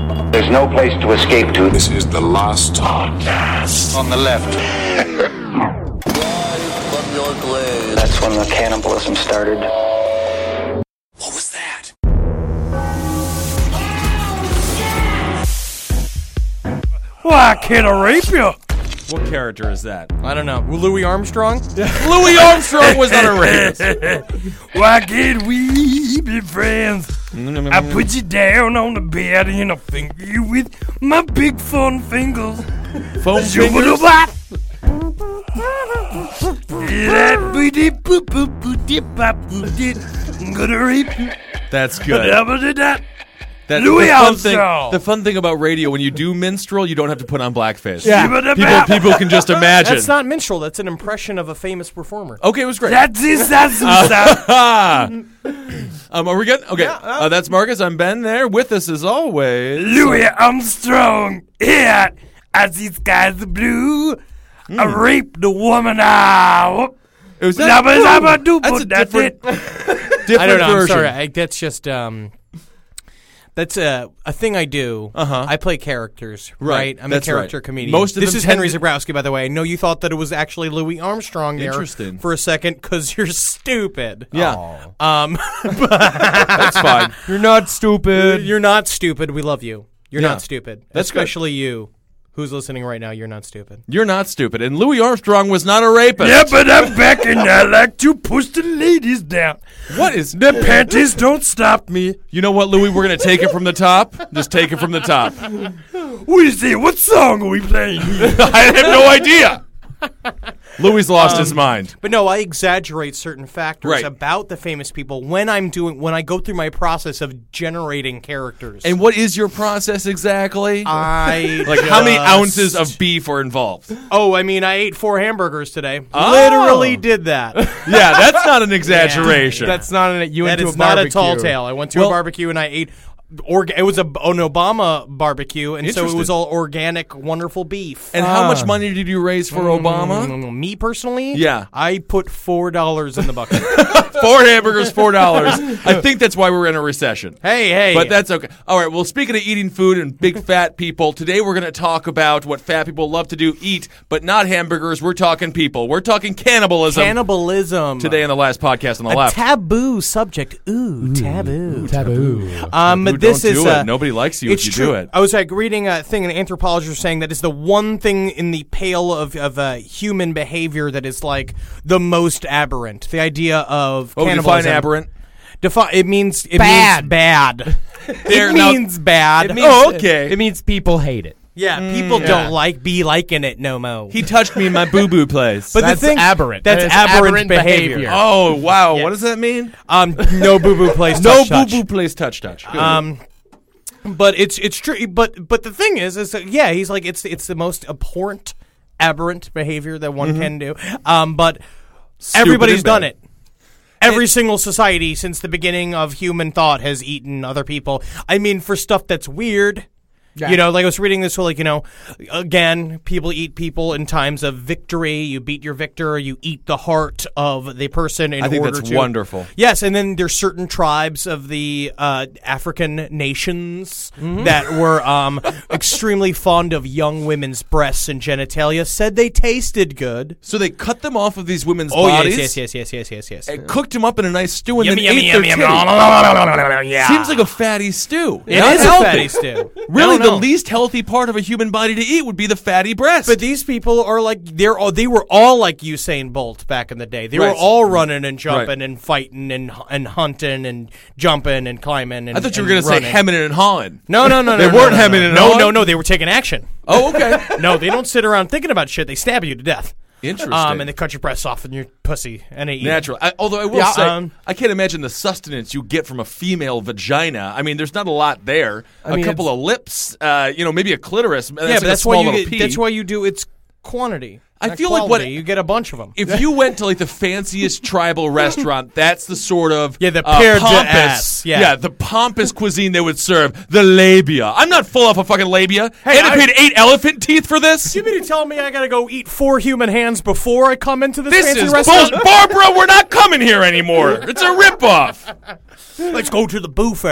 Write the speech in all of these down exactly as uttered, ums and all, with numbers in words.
There's no place to escape to. This is the last podcast. On the left. That's when the cannibalism started. What was that? Why can't I rape you? What character is that? I don't know. Louis Armstrong? Louis Armstrong was not a rapist. Why can't we be friends? I put you down on the bed and I finger you with my big fun fingers. Foam fingers? I'm gonna rape you. That's good. That's That's Louis the fun thing. Armstrong. The fun thing about radio, when you do minstrel, you don't have to put on blackface. Yeah. People, people can just imagine. That's not minstrel. That's an impression of a famous performer. Okay, it was great. That's it. That's it. um, are we good? Okay. Yeah, uh, uh, that's Marcus. I'm Ben. There with us as always. Louis Armstrong here as the skies are blue. I raped the woman out. It was Dabba dabba doo, That's a that's different, it. different I don't know. I'm version. sorry. I, that's just um, that's a a thing I do. Uh-huh. I play characters. Right. Right. I'm That's a character right. comedian. Most of this them is Henry tend Zabrowski, by the way. I know you thought that it was actually Louis Armstrong there Interesting. for a second because you're stupid. Yeah. Um, That's fine. you're not stupid. You're not stupid. We love you. You're Yeah. not stupid. That's good. Especially you, who's listening right now. You're not stupid. You're not stupid. And Louis Armstrong was not a rapist. Yeah, but I'm back and I like to push the ladies down. What is The panties don't stop me. You know what, Louis? We're going to take it from the top. Just take it from the top. What is it? What song are we playing? I have no idea. Louis lost his mind. But no, I exaggerate certain factors Right. about the famous people when I'm doing when I go through my process of generating characters. And what is your process exactly? I like, how many just- ounces of beef are involved? Oh, I mean, I ate four hamburgers today. Oh. Literally did that. Yeah, that's not an exaggeration. That's not an you That went to is a not barbecue. a tall tale. I went to Well- a barbecue and I ate. Orga- it was a, an Obama barbecue, and so it Interesting. was all organic, wonderful beef. and how much money did you raise for Obama? Mm, Me personally, Yeah. I put four dollars in the bucket. Four hamburgers, four dollars. I think that's why we're in a recession. hey, hey, But that's okay. All right, well, speaking of eating food and big fat people, today we're going to talk about what fat people love to do, eat, but not hamburgers. We're talking people. We're talking cannibalism. cannibalism Today on the last podcast on the a left. taboo subject. Ooh, taboo. Taboo. Um, Ooh, this don't is do uh, it. Nobody likes you if it's you true. do it. I was like reading a thing, an anthropologist was saying that is the one thing in the pale of of uh, human behavior that is like the most aberrant. The idea of Oh, cannibalism. define aberrant. Defi- it means it Bad. means bad. There, it now- means bad. It means, Oh, okay. It means people hate it. yeah, people yeah. don't like be liking it no mo. He touched me in my boo-boo place. But That's the thing, aberrant. That's That's aberrant, aberrant behavior. behavior. oh, wow. Yes. What does that mean? Um, no boo boo place. No touch, touch. boo-boo place touch touch. Good. Um, but it's it's true. But but the thing is, is that, yeah, he's like it's it's the most abhorrent, aberrant behavior that one can do. Um, but everybody's and done bad. it. Every single society since the beginning of human thought has eaten other people. I mean, for stuff that's weird. Yeah. You know, like I was reading this, whole, like, you know, again, people eat people in times of victory. You beat your victor, you eat the heart of the person in I think order that's to. wonderful. Yes, and then there's certain tribes of the uh, African nations that were um, extremely fond of young women's breasts and genitalia, said they tasted good. So they cut them off of these women's Oh, bodies yes, yes, yes, yes, yes, yes, yes. and cooked them up in a nice stew and Yummy, then yummy, ate their yummy, titty. yeah. Seems like a fatty stew. It Not is healthy. a fatty stew. Really, No, the no. least healthy part of a human body to eat would be the fatty breast. But these people are like they're all, they were all like Usain Bolt back in the day. They Right. were all running and jumping Right. and fighting and and hunting and jumping and climbing. And I thought you were going going to to say hemming and hawing. No, no, no, They no, no, weren't no, hemming no. and No, hawing? no, no. They were taking action. Oh, okay. No, they don't sit around thinking about shit. They stab you to death. Interesting. Um, and they cut your breasts off and your pussy and they eat. Natural. I, although I will Yeah, say, um, I can't imagine the sustenance you get from a female vagina. I mean, there's not a lot there. I a mean, couple of lips, uh, you know, maybe a clitoris. That's Yeah, like but a that's small why you little get, pea. that's why you do it's quantity. I not feel like what- quality. you get a bunch of them. If you went to like the fanciest tribal restaurant, that's the sort of Yeah, the uh, pared to pompous, ass, yeah. the pompous cuisine they would serve. The labia. I'm not full off a fucking labia. Hey, and I, I- paid eight elephant teeth for this. You mean to tell me I gotta go eat four human hands before I come into this, This fancy is restaurant? bullshit, Barbara. We're not coming here anymore. It's a ripoff. Let's go to the buffet.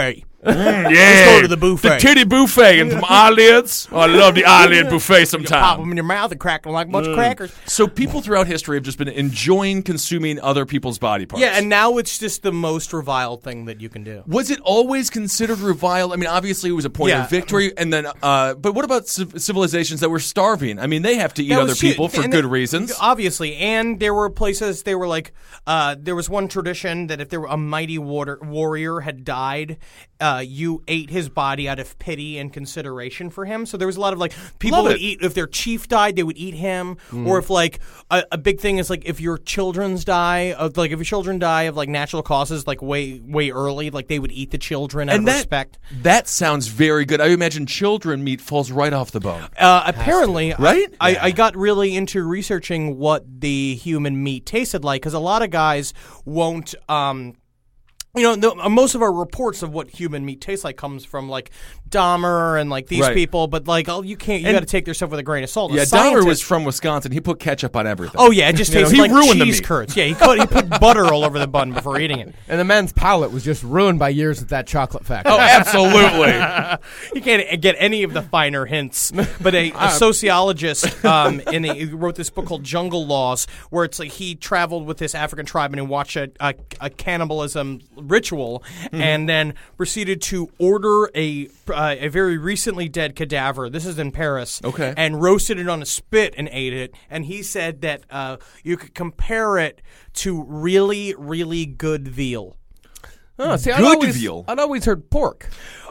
yeah. Let's go to the buffet. The titty buffet and some eyelids. Oh, I love the eyelid buffet Pop sometimes. them in your mouth and crack them like a bunch of crackers. So people throughout history have just been enjoying consuming other people's body parts. Yeah, and now it's just the most reviled thing that you can do. Was it always considered reviled? I mean, obviously it was a point Yeah. of victory, and then, uh, but what about civ- civilizations that were starving? I mean, they have to eat That other was shit. people for And good it- reasons. Obviously, and there were places they were like, uh, there was one tradition that if there were a mighty water, warrior had died, uh, you ate his body out of pity and consideration for him. So there was a lot of like people Love would it. eat if their chief died, they would eat him, or if like a, a big thing is like if your children's die, of like if your children die of like natural causes, like way way early, like they would eat the children out and of that, respect. that sounds very good. I imagine children meat falls right off the bone. Uh, apparently, Right? I, I got really into researching what the human meat tasted like because a lot of guys won't. Um, you know, the, uh, most of our reports of what human meat tastes like comes from like Dahmer and like these Right. people, but like oh, you can't. You And- got to take their stuff with a grain of salt. A Yeah, Dahmer scientist- was from Wisconsin. He put ketchup on everything. Oh yeah, it just You know, tastes he like ruined the cheese meat. curds. Yeah, he put he put butter all over the bun before eating it. And the man's palate was just ruined by years at that chocolate factory. Oh, absolutely. You can't get any of the finer hints. But a, a sociologist um, in a, he wrote this book called Jungle Laws, where it's like he traveled with this African tribe and watched a, a, a cannibalism ritual, and then proceeded to order a uh, a very recently dead cadaver. This is in Paris. Okay. And roasted it on a spit and ate it. And he said that uh, you could compare it to really, really good veal. Oh, see, I'd Good always, veal. I'd always heard pork.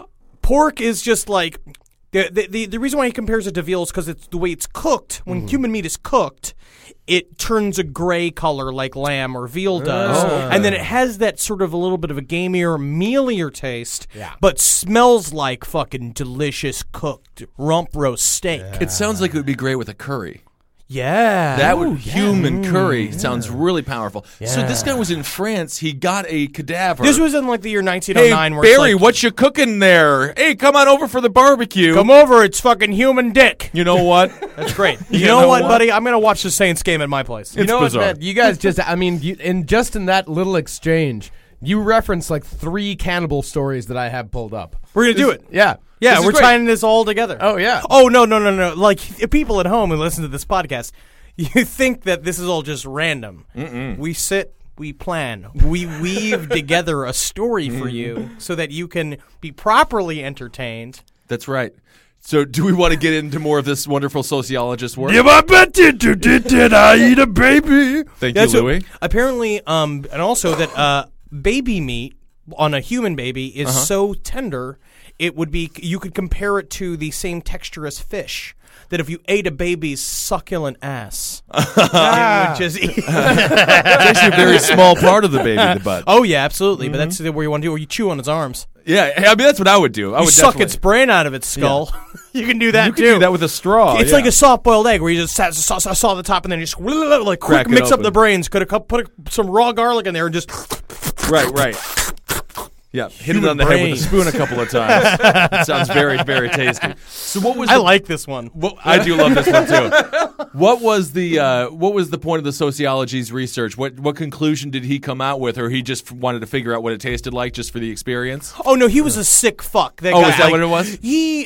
Pork is just like the the the, the reason why he compares it to veal is because it's the way it's cooked. When human meat is cooked, it turns a gray color like lamb or veal does, and then it has that sort of a little bit of a gamier, mealier taste, Yeah. but smells like fucking delicious cooked rump roast steak. It sounds like it would be great with a curry. Yeah, That would Ooh, yeah. human curry sounds really powerful. So Yeah. this guy was in France. He got a cadaver. This was in like the year nineteen oh hey nine. where it's Barry, like, what you cooking there? Hey, come on over for the barbecue. come over, it's fucking human dick. You know what? That's great. You, You know, know what, what? buddy? I'm gonna watch the Saints game at my place. You know bizarre. what, man? You guys just, I mean, you, in just in that little exchange, you referenced like three cannibal stories that I have pulled up. We're gonna do it. Yeah. Yeah, This is we're great. tying this all together. Oh, yeah. Oh no, no, no, no! Like people at home who listen to this podcast, you think that this is all just random. Mm-mm. We sit, we plan, we weave together a story for you so that you can be properly entertained. That's right. So do we want to get into more of this wonderful sociologist work? Yeah, but but did did did did I eat a baby? Thank Yeah, you, so Louis. apparently, um, and also that uh, baby meat on a human baby is Uh-huh. so tender, it would be you could compare it to the same texture as fish. That if you ate a baby's succulent ass, it would just eat. It's actually a very small part of the baby, the butt. Oh yeah, absolutely. But that's where you want to do, or you chew on its arms. Yeah, I mean that's what I would do. I You would suck definitely- its brain out of its skull. you can do that You too. could do that with a straw. It's yeah. like a soft-boiled egg where you just saw, saw, saw, saw the top and then you just like Crack quick it mix up open. the brains. Could have put a, some raw garlic in there and just right, right. Yeah, hit it Human on the head brain. with a spoon a couple of times. It sounds very, very tasty. So what was I the, like this one. Well, I do love this one too. What was the uh, what was the point of the sociology's research? What what conclusion did he come out with, or he just wanted to figure out what it tasted like just for the experience? Oh no, he was a sick fuck. That Oh, guy, is that like, what it was? He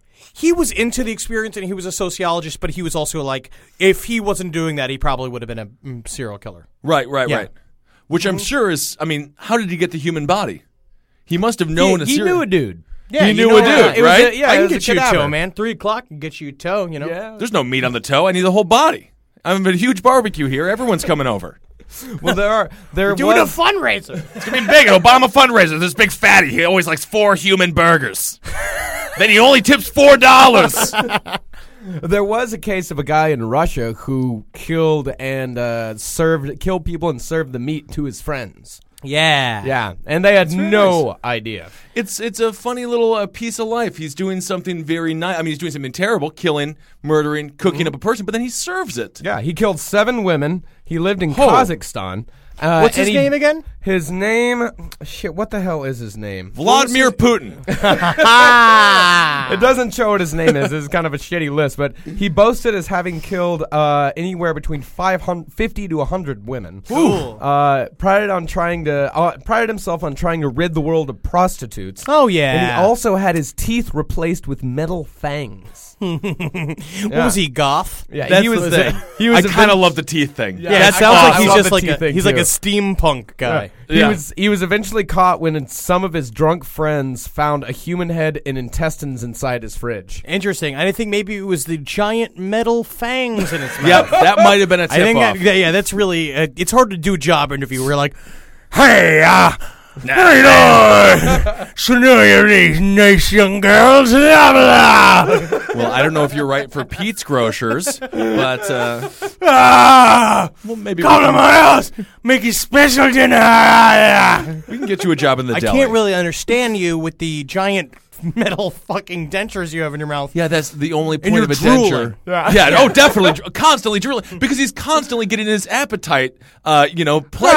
he was into the experience and he was a sociologist, but he was also like, if he wasn't doing that, he probably would have been a mm, serial killer. Right, right, Yeah. right. Which I'm sure is. I mean, how did he get the human body? He must have known a he serial. knew a dude. Yeah, He you knew know a what? dude, It was right? a- yeah, I I can can get get you a cadaver. toe, man. Three o'clock can get you a toe. You know. Yeah. There's no meat on the toe. I need the whole body. I'm a huge barbecue here. Everyone's coming over. Well, there are there Doing a was fundraiser. It's gonna be big. An Obama fundraiser. This big fatty. He always likes four human burgers. Then he only tips four dollars. there was a case of a guy in Russia who killed and uh, served killed people and served the meat to his friends. Yeah. Yeah, and they had very no nice. idea. It's it's a funny little uh, piece of life. He's doing something very nice. I mean, he's doing something terrible, killing, murdering, cooking up a person, but then he serves it. Yeah, he killed seven women. He lived in Oh. Kazakhstan. Uh, What's his and he- name again? His name, shit. What the hell is his name? Vladimir Putin. It doesn't show what his name is. It's kind of a shitty list, but he boasted as having killed uh, anywhere between five hundred, fifty to one hundred women. Cool. Uh, prided on trying to uh, prided himself on trying to rid the world of prostitutes. Oh, yeah. And he also had his teeth replaced with metal fangs. What was he, goth? Yeah, That's he was the the, thing. he was I a kind of vin- love the teeth thing. Yeah, it That's sounds cool. like I he's love just the like teeth a, thing, he's like a too. steampunk guy. He Yeah. was he was eventually caught when some of his drunk friends found a human head and intestines inside his fridge. Interesting. I think maybe it was the giant metal fangs in its mouth. Yep, that might have been a tip I think off. that, yeah, yeah, that's really. Uh, it's hard to do a job interview where you're like, Hey, uh, hey, Lord. So now you're these nice young girls. Blah, blah. Well, I don't know if you're right for Pete's Grocers, but uh, Ah, well, maybe come we to can, my house. Make you special dinner. Ah, we can get you a job in the I deli. can't really understand you with the giant metal fucking dentures you have in your mouth. Yeah, that's the only point you're of a drooling. denture. Yeah, oh, definitely, dr- constantly drooling because he's constantly getting his appetite, uh, you know, pleasure.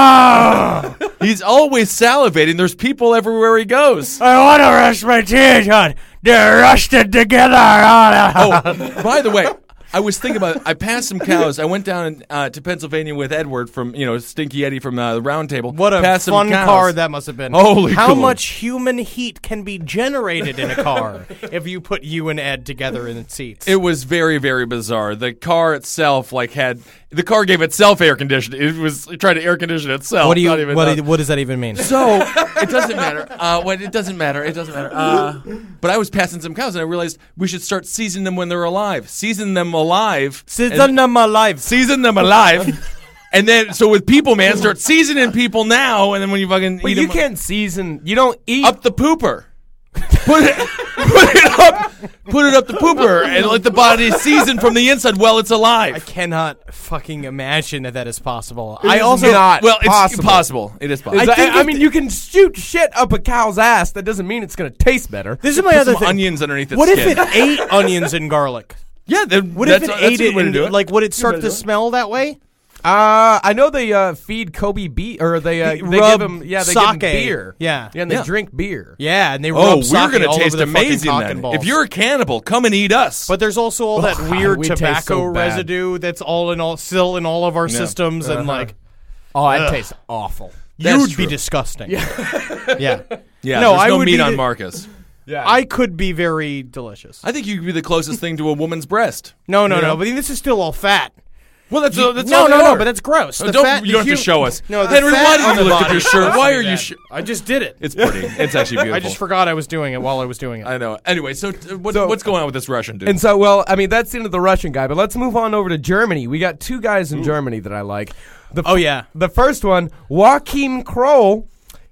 Ah, He's always salivating. There's people everywhere he goes. I want to rush my teeth, hon. They're rusted together. Oh, by the way, I was thinking about it. I passed some cows. I went down uh, to Pennsylvania with Edward from, you know, Stinky Eddie from uh, the Round Table. What a Passed some fun cows. car that must have been. Holy How cool. much human heat can be generated in a car if you put you and Ed together in the seats? It was very, very bizarre. The car itself, like, had the car gave itself air conditioning. It was it tried to air condition itself. what do you? not even What, know. do- what does that even mean? So it doesn't matter. Uh, what it doesn't matter. It doesn't matter. Uh, but I was passing some cows, and I realized we should start seasoning them when they're alive. Season them alive. Season them alive. Season them alive. And then, so with people, man, start seasoning people now, and then when you fucking But eat you them can't season. You don't eat. up the pooper. Put it, put it up, put it up the pooper, and let the body season from the inside while it's I alive. cannot fucking imagine that that is possible. It I is also not Well, it's possible. possible. It is possible. Is I that- think I if mean, the- you can shoot shit up a cow's ass. That doesn't mean it's going to taste better. This is my Put other some thing. onions underneath its What if skin. it ate onions and garlic? Yeah, then What that's, if it that's ate a good it way to and do it. like would it start way to to do it. smell that way? Uh, I know they uh, feed Kobe beef, or they uh, they Rub give them yeah they give 'em sake. beer. Yeah. yeah, and they Yeah. drink beer. Yeah, and they Oh, rub we're sake gonna all taste over the fucking amazing cock then. and balls. If you're a cannibal, come and eat us. But there's also all that Oh, weird we taste tobacco so bad. residue that's all in all still in all of our systems, and like Oh, that tastes awful. That's you'd be true. disgusting. Yeah, yeah. yeah, No, there's I no would meat be on the- Marcus. Yeah, I could be very delicious. I think you could be the closest thing to a woman's breast. No, no, You no. know? But this is still all fat. Well, that's, You- that's no, all no, they no. are. But that's gross. Oh, The don't, fat- you don't the have to hu- show us. No, the Henry, fat why on did the you lift up body your shirt? shows Why me are you? that. Sh- I just did it. it's pretty. It's actually beautiful. I just forgot I was doing it while I was doing it. I know. Anyway, so uh, what, So- what's going on with this Russian dude? And so, well, I mean, that's the end of the Russian guy. But let's move on over to Germany. We got two guys in Germany that I like. The f- Oh yeah. The first one, Joachim Kroll,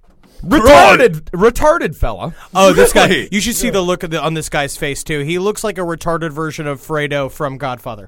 retarded, retarded fella. Oh, this guy. Really? You should see the look of the, on this guy's face too. He looks like a retarded version of Fredo from Godfather.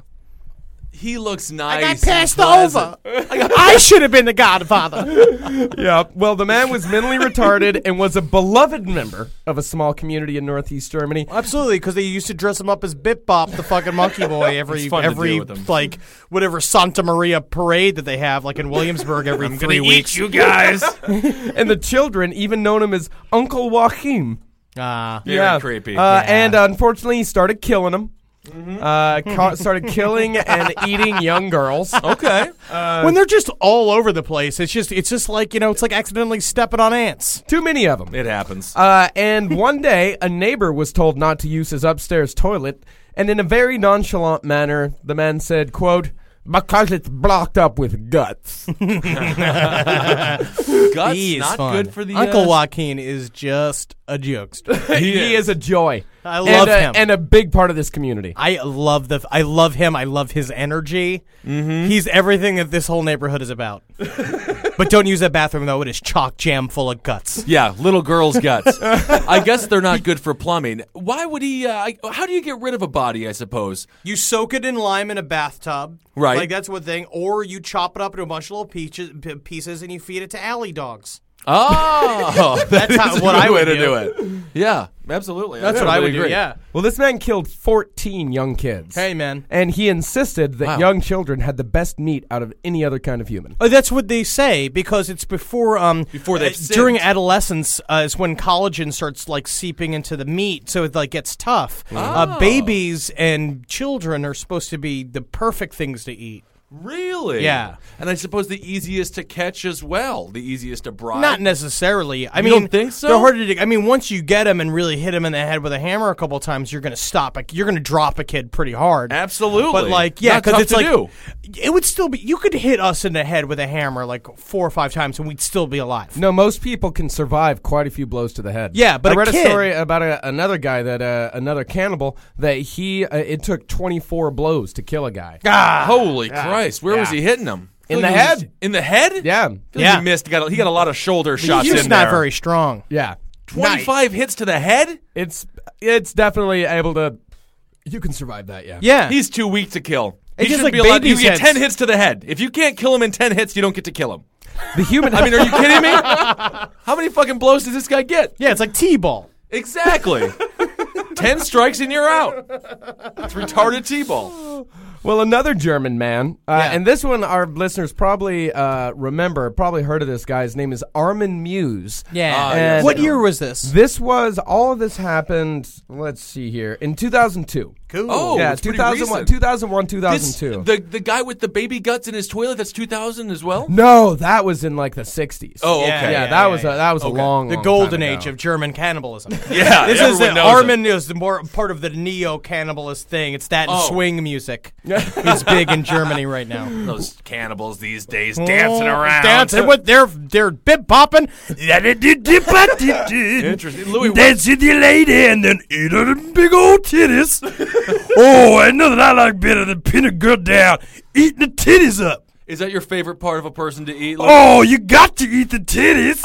he looks nice. I got and passed pleasant. over. I should have been the Godfather. Yeah. Well, the man was mentally retarded and was a beloved member of a small community in Northeast Germany. Absolutely, because they used to dress him up as Bip Bop, the fucking monkey boy, every It's fun to every deal with him. like whatever Santa Maria parade that they have, like in Williamsburg, every I'm three gonna weeks. eat you guys. And the children even known him as Uncle Joachim. Ah, Very creepy. Uh, Yeah. And uh, unfortunately, he started killing them. Uh, ca- started killing and eating young girls. Okay. when they're just all over the place, it's just it's just like you know, it's like accidentally stepping on ants. Too many of them. It happens. Uh, and one day, a neighbor was told not to use his upstairs toilet, and in a very nonchalant manner, the man said, quote, "Because it's blocked up with guts." Guts He is not fun. good for the Uncle uh, Joaquin is just a jokester. he is a joy. I and love a, him. And a big part of this community. I love the I love him. I love his energy. Mm-hmm. He's everything that this whole neighborhood is about. But don't use that bathroom though; it is chock jam full of guts. Yeah, little girls' guts. I guess they're not good for plumbing. Why would he? Uh, I- how do you get rid of a body? I suppose. You soak it in lime in a bathtub, Right. Like that's one thing. Or you chop it up into a bunch of little pieces, p- pieces and you feed it to alley dogs. Oh, That's how- is a what good I way would to do. do it. Yeah, absolutely. That's what I would do. agree. Yeah. Well, this man killed fourteen young kids. Hey, man. And he insisted that Wow. young children had the best meat out of any other kind of human. Oh, that's what they say because it's before um Before they've uh, during sinned. adolescence uh, is when collagen starts like seeping into the meat, so it like gets tough. Oh. Uh, babies and children are supposed to be the perfect things to eat. Really? Yeah. And I suppose the easiest to catch as well, the easiest to bribe. Not necessarily. I You mean, don't think so? They're harder to. I mean, once you get them and really hit them in the head with a hammer a couple times, you're going to stop. Like, you're going to drop a kid pretty hard. Absolutely. But like, yeah, Not because tough it's to like do. it would still be. You could hit us in the head with a hammer like four or five times, and we'd still be alive. No, most people can survive quite a few blows to the head. Yeah, but I a read kid- a story about a, another guy that uh, another cannibal that he uh, it took twenty-four blows to kill a guy. Ah, Holy Christ! Where was Yeah. he hitting him? In Feel the like he was- head. In the head? Yeah, Feel like Yeah. He missed. He got a, he got a lot of shoulder shots He's in not there. very strong. yeah. Twenty-five hits to the head. It's it's definitely able to. You can survive that. Yeah. Yeah, He's too weak to kill. It's he just should like be allowed. You babies' get heads. ten hits to the head. If you can't kill him in ten hits, you don't get to kill him. The human. I mean, are you kidding me? How many fucking blows does this guy get? yeah, it's like T-ball. Exactly. Ten strikes and you're out. It's retarded T-ball. Well, another German man, uh, Yeah. and this one our listeners probably uh, remember, probably heard of this guy. His name is Armin Muse. Yeah. Ah, And yes. What year was this? This was all of this happened. Let's see here in two thousand two. Cool. Oh, yeah, it's pretty two thousand one, recent. two thousand one, two thousand This, two. the the guy with the baby guts in his toilet. That's two thousand as well. No, that was in like the sixties. Oh, okay. Yeah, yeah, yeah, that yeah, was yeah. a, that was Okay. a long, The long golden time age ago. of German cannibalism. Yeah, This is everyone the knows Armin is the more part of the neo-cannibalist thing. It's that and Oh. swing music. It's big in Germany right now. Those cannibals these days dancing around. dancing with their they're bip bopping. Interesting. Louis, what- Dance with your lady and then eat her them big old titties. Oh, and nothing I like better than pinning a girl down, eating the titties up. is that your favorite part of a person to eat? Oh, you got to eat the titties.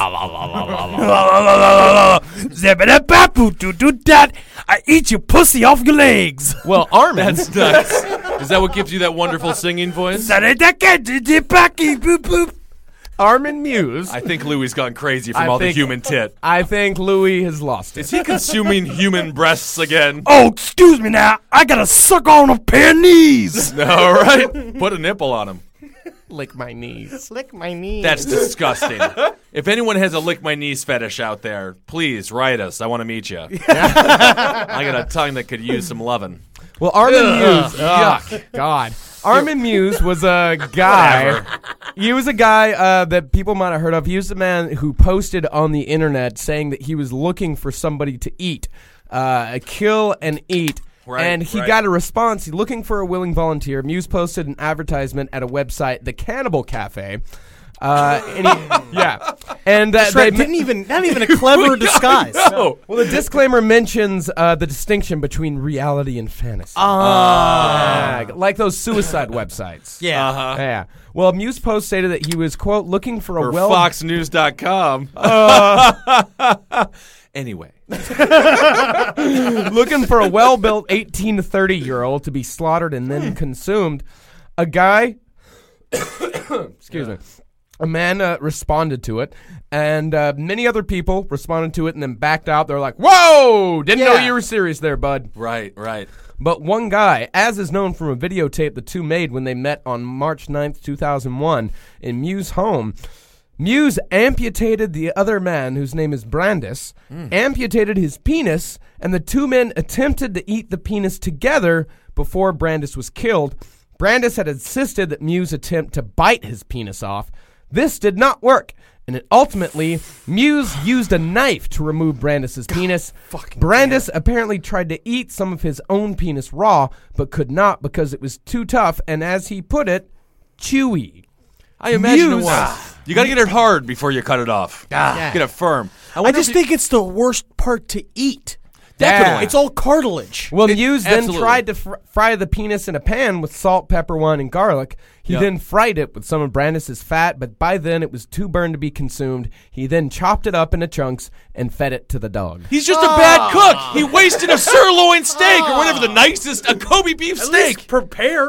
Zabba-da-ba-boo-doo-doo-dat. I eat your pussy off your legs. Well, Armin. That's nuts. Is that what gives you that wonderful singing voice? Boop-boop. Armin Muse. I think Louis gone crazy from I all think- the human tit. I think Louis has lost it. Is he consuming human breasts again? Oh, excuse me now. I gotta suck on a pair of knees. All right. Put a nipple on him. Lick my knees. Lick my knees. That's disgusting. If anyone has a lick my knees fetish out there, please write us. I want to meet you. I got a tongue that could use some loving. Well, Armin Muse. Yuck. Ugh, God. Armin Muse was a guy. He was a guy uh, that people might have heard of. He was the man who posted on the internet saying that he was looking for somebody to eat, uh, kill and eat. Right, and he right. got a response. He's looking for a willing volunteer. Muse posted an advertisement at a website, The Cannibal Cafe. Uh, and he, yeah, and uh, That's right. they- Didn't even not even a clever disguise. No. well, the disclaimer mentions uh, the distinction between reality and fantasy. Ah. Yeah, like those suicide websites. Yeah. Uh-huh. Yeah. Well, Muse Post stated that he was, quote, looking for a Or well... fox news dot com. Anyway. looking for a well-built eighteen to thirty-year-old to be slaughtered and then consumed. A guy... excuse me. A man uh, responded to it, and uh, many other people responded to it and then backed out. They're like, whoa! Didn't know Yeah. you were serious there, bud. Right, right. But one guy, as is known from a videotape the two made when they met on March ninth, two thousand one, in Muse's home, Muse amputated the other man, whose name is Brandis, Mm. amputated his penis, and the two men attempted to eat the penis together before Brandis was killed. Brandis had insisted that Muse attempt to bite his penis off. This did not work, and it ultimately, Muse used a knife to remove Brandis's penis. Brandis apparently tried to eat some of his own penis raw, but could not because it was too tough, and as he put it, chewy. I imagine Muse- it was. You got to get it hard before you cut it off. Yeah. Get it firm. I, I wonder just if you- think it's the worst part to eat. Definitely. It's all cartilage. Well, It- Muse then absolutely. tried to fr- fry the penis in a pan with salt, pepper, wine, and garlic. He Yep. then fried it with some of Brandis's fat, but by then it was too burned to be consumed. He then chopped it up into chunks and fed it to the dog. He's just a bad cook. He wasted a sirloin steak or whatever the nicest, a Kobe beef At steak. least prepare.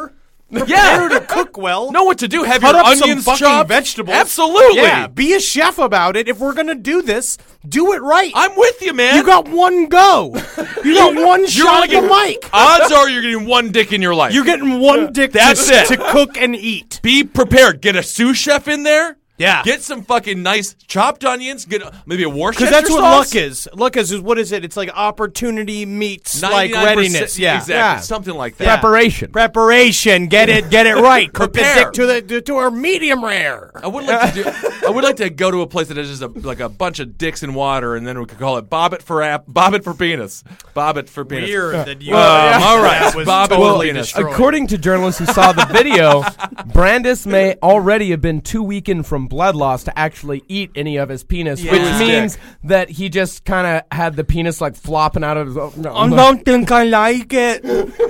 Prepare to cook well. Know what to do. Have Cut your up some onions fucking chopped. vegetables. Absolutely. Yeah, be a chef about it. If we're gonna do this, do it right. I'm with you, man. You got one go. You got one shot at the mic. Odds are you're getting one dick in your life. You're getting one dick That's to, it. to cook and eat. Be prepared. Get a sous chef in there. Yeah. Get some fucking nice chopped onions. Get maybe a Worcestershire Because that's what sauce. luck is. Luck is, is what is it? It's like opportunity meets like ninety-nine percent readiness. Yeah, exactly. Yeah. Something like that. Preparation. preparation. Get it, get it right. Cook the Prepare. dick to the to, to our medium rare. I would like to do. I would like to go to a place that has just a, like a bunch of dicks in water, and then we could call it Bob it for app, Bob it for penis, Bob it for penis. Weird that you. Um, all right, that was Bob it totally for penis. destroyed. According to journalists who saw the video, Brandis may already have been too weakened from blood loss to actually eat any of his penis, Yeah. which His means dick. that he just kind of had the penis like flopping out of his. Oh, no, I no. don't think I like it.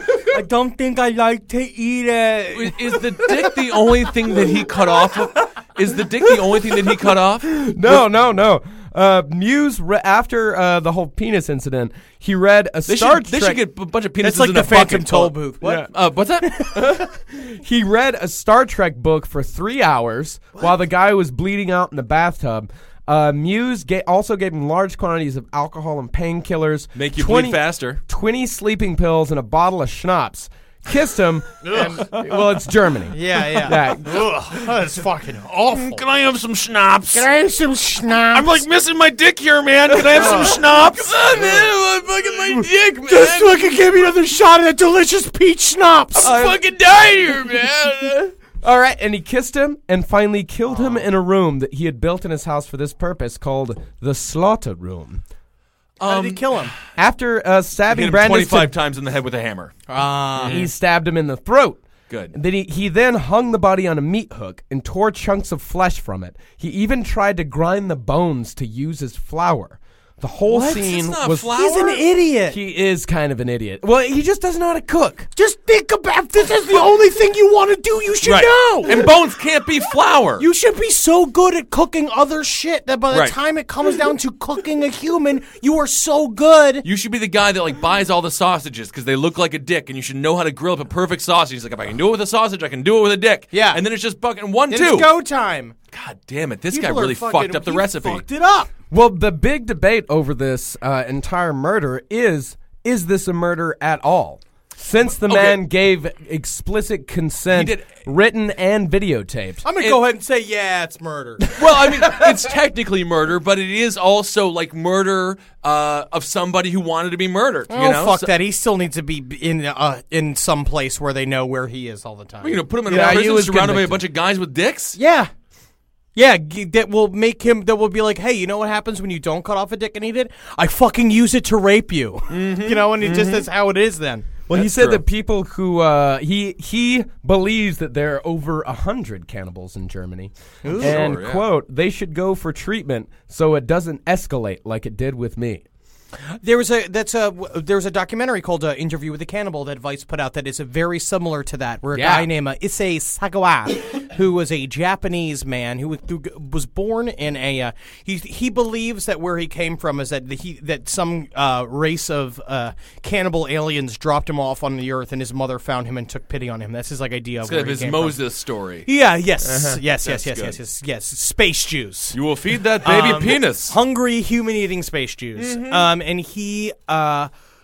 I don't think I like to eat it. Is the dick the only thing that he cut off? Of? Is the dick the only thing that he cut off? No, no, no. Uh, Muse, re- after uh, the whole penis incident, he read a They Star should, they Trek. should get a bunch of penises That's like in the a Phantom bucket. Toll booth. What? Yeah. Uh, what's that? He read a Star Trek book for three hours while the guy was bleeding out in the bathtub. Uh, Muse ga- also gave him large quantities of alcohol and painkillers, Make you twenty bleed faster. twenty sleeping pills, and a bottle of schnapps. Kissed him. and, well, it's Germany. Yeah, yeah. Yeah. Ugh, that's fucking awful. Can I have some schnapps? Can I have some schnapps? I'm like missing my dick here, man. Can I have some schnapps? Oh, man, I'm fucking my dick, man. Just fucking give me another shot of that delicious peach schnapps. I'm fucking dying here, man. All right, and he kissed him and finally killed him in a room that he had built in his house for this purpose called the Slaughter Room. How did he kill him? After uh, Hit stabbing him Brandis, twenty-five to- times in the head with a hammer. Uh, he stabbed him in the throat. Good. Then he, he then hung the body on a meat hook and tore chunks of flesh from it. He even tried to grind the bones to use as flour. The whole What? scene It's not was. flour. he's an idiot. He is kind of an idiot. Well, he just doesn't know how to cook. Just think about this is the only thing you want to do. You should know. And bones can't be flour. You should be so good at cooking other shit that by the Right. time it comes down to cooking a human, you are so good. You should be the guy that like buys all the sausages because they look like a dick, and you should know how to grill up a perfect sausage. He's like, if I can do it with a sausage, I can do it with a dick. Yeah. and then it's just fucking one, It's two. go time. God damn it! This People guy are really fucking- fucked up the he recipe. Fucked it up. Well, the big debate over this uh, entire murder is: is this a murder at all? Since the Okay. man gave explicit consent, He did- written and videotaped. I'm gonna It- go ahead and say, yeah, it's murder. Well, I mean, it's technically murder, but it is also like murder uh, of somebody who wanted to be murdered. Oh, you know, fuck So- that. He still needs to be in uh, in some place where they know where he is all the time. You know, put him in Yeah, a he prison was surrounded by a convicted. bunch of guys with dicks. Yeah. Yeah, g- that will make him, that will be like, hey, you know what happens when you don't cut off a dick and eat it? I fucking use it to rape you. Mm-hmm. You know, and it just is how it is then. Well, he That's said true. that people who uh, he he believes that there are over a hundred cannibals in Germany, and Sure, yeah. quote, they should go for treatment so it doesn't escalate like it did with me. There was a that's a there was a documentary called uh, "Interview with a Cannibal" that Vice put out that is uh, very similar to that, where a Yeah. guy named uh, Issei Sagawa, who was a Japanese man who was, who was born in a uh, he he believes that where he came from is that the, he that some uh, race of uh, cannibal aliens dropped him off on the earth, and his mother found him and took pity on him. That's his like idea of It's where kind of he his came from. Moses story. Yeah. Yes. Yes. Yes. That's Yes. good. Yes. Yes. Yes. Space Jews. You will feed that baby Um, penis. Hungry human-eating space Jews. Um, and he uh,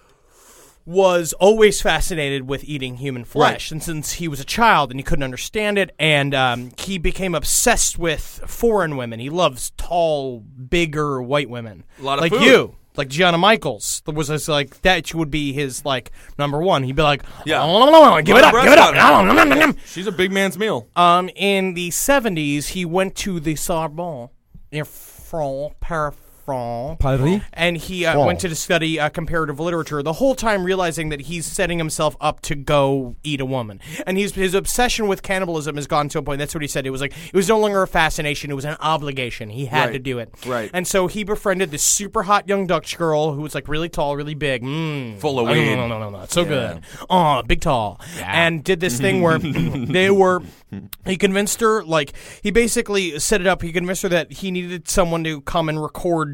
was always fascinated with eating human flesh. And since he was a child and he couldn't understand it, and um, he became obsessed with foreign women. He loves tall, bigger white women. A lot of like food. you. Like Gianna Michaels. There was this, like, that would be his, like, number one. He'd be like, Yeah. "Oh, give it up, give it up. Nom, nom, nom, nom. She's a big man's meal. Um, in the seventies, he went to the Sorbonne in France, Paris, France, Paris? and he uh, France. went to study uh, comparative literature. The whole time realizing that he's setting himself up to go eat a woman, and he's his obsession with cannibalism has gone to a point. That's what he said. It was like it was no longer a fascination; it was an obligation. He had Right. to do it. Right. And so he befriended this super hot young Dutch girl who was like really tall, really big, mm. Full of No, no, weed. No, no, no, no, no. So good. Oh, big tall. And did this thing where they were. He convinced her, like, he basically set it up. He convinced her that he needed someone to come and record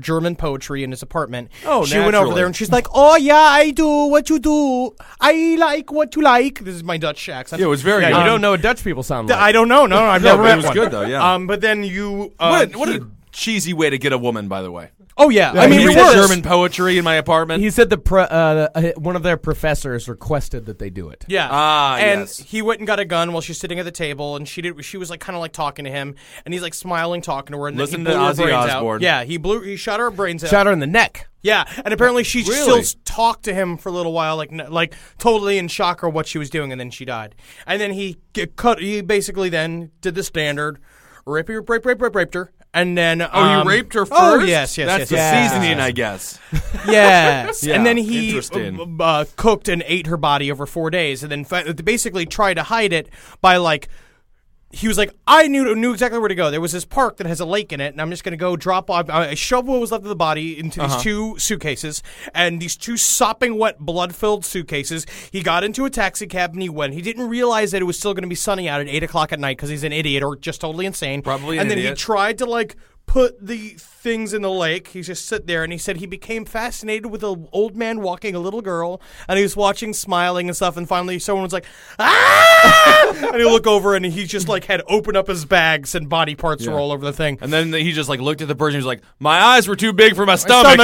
German poetry in his apartment. Oh, she went over naturally. there and she's like, "Oh yeah, I do what you do. I like what you like." This is my Dutch accent. Yeah, it was very Yeah, good. you don't know what Dutch people sound like. I don't know. No, no I've No, never but it met was one. good, though, yeah. Um, but then you. Uh, What, what he- a cheesy way to get a woman, by the way. oh yeah, I Yeah, mean he it read works. German poetry in my apartment. He said the pro, uh, uh, one of their professors requested that they do it. Yeah. Ah, and yes. he went and got a gun while she's sitting at the table, and she did. She was like kind of like talking to him, and he's like smiling, talking to her. And Listen then he to blew her Ozzy brains Osbourne. out. Yeah, he blew. He shot her brains out. Shot her in the neck. Yeah, and apparently she Really? still s- talked to him for a little while, like n- like totally in shock of what she was doing, and then she died. And then he get cut. He basically then did the standard, rape her, rape, rape, rape, raped her, and then Oh, um, he raped her first? Oh yes, yes, That's yes, the yes, seasoning, yes, I guess. Yes, Yeah, and then he interesting. uh, uh, cooked and ate her body over four days, and then fa- basically tried to hide it by like. He was like, I knew knew exactly where to go. There was this park that has a lake in it, and I'm just going to go drop off. I shoved what was left of the body into these Uh-huh. two suitcases, and these two sopping wet, blood-filled suitcases. He got into a taxi cab and he went. He didn't realize that it was still going to be sunny out at eight o'clock at night because he's an idiot or just totally insane. Probably an And then idiot. he tried to like put the things in the lake. He just sit there, and he said he became fascinated with an old man walking a little girl, and he was watching, smiling and stuff, and finally someone was like, ah! And he look over, and he just like had opened up his bags, and body parts were all over the thing. And then he just like looked at the person. He was like, "My eyes were too big for my stomach."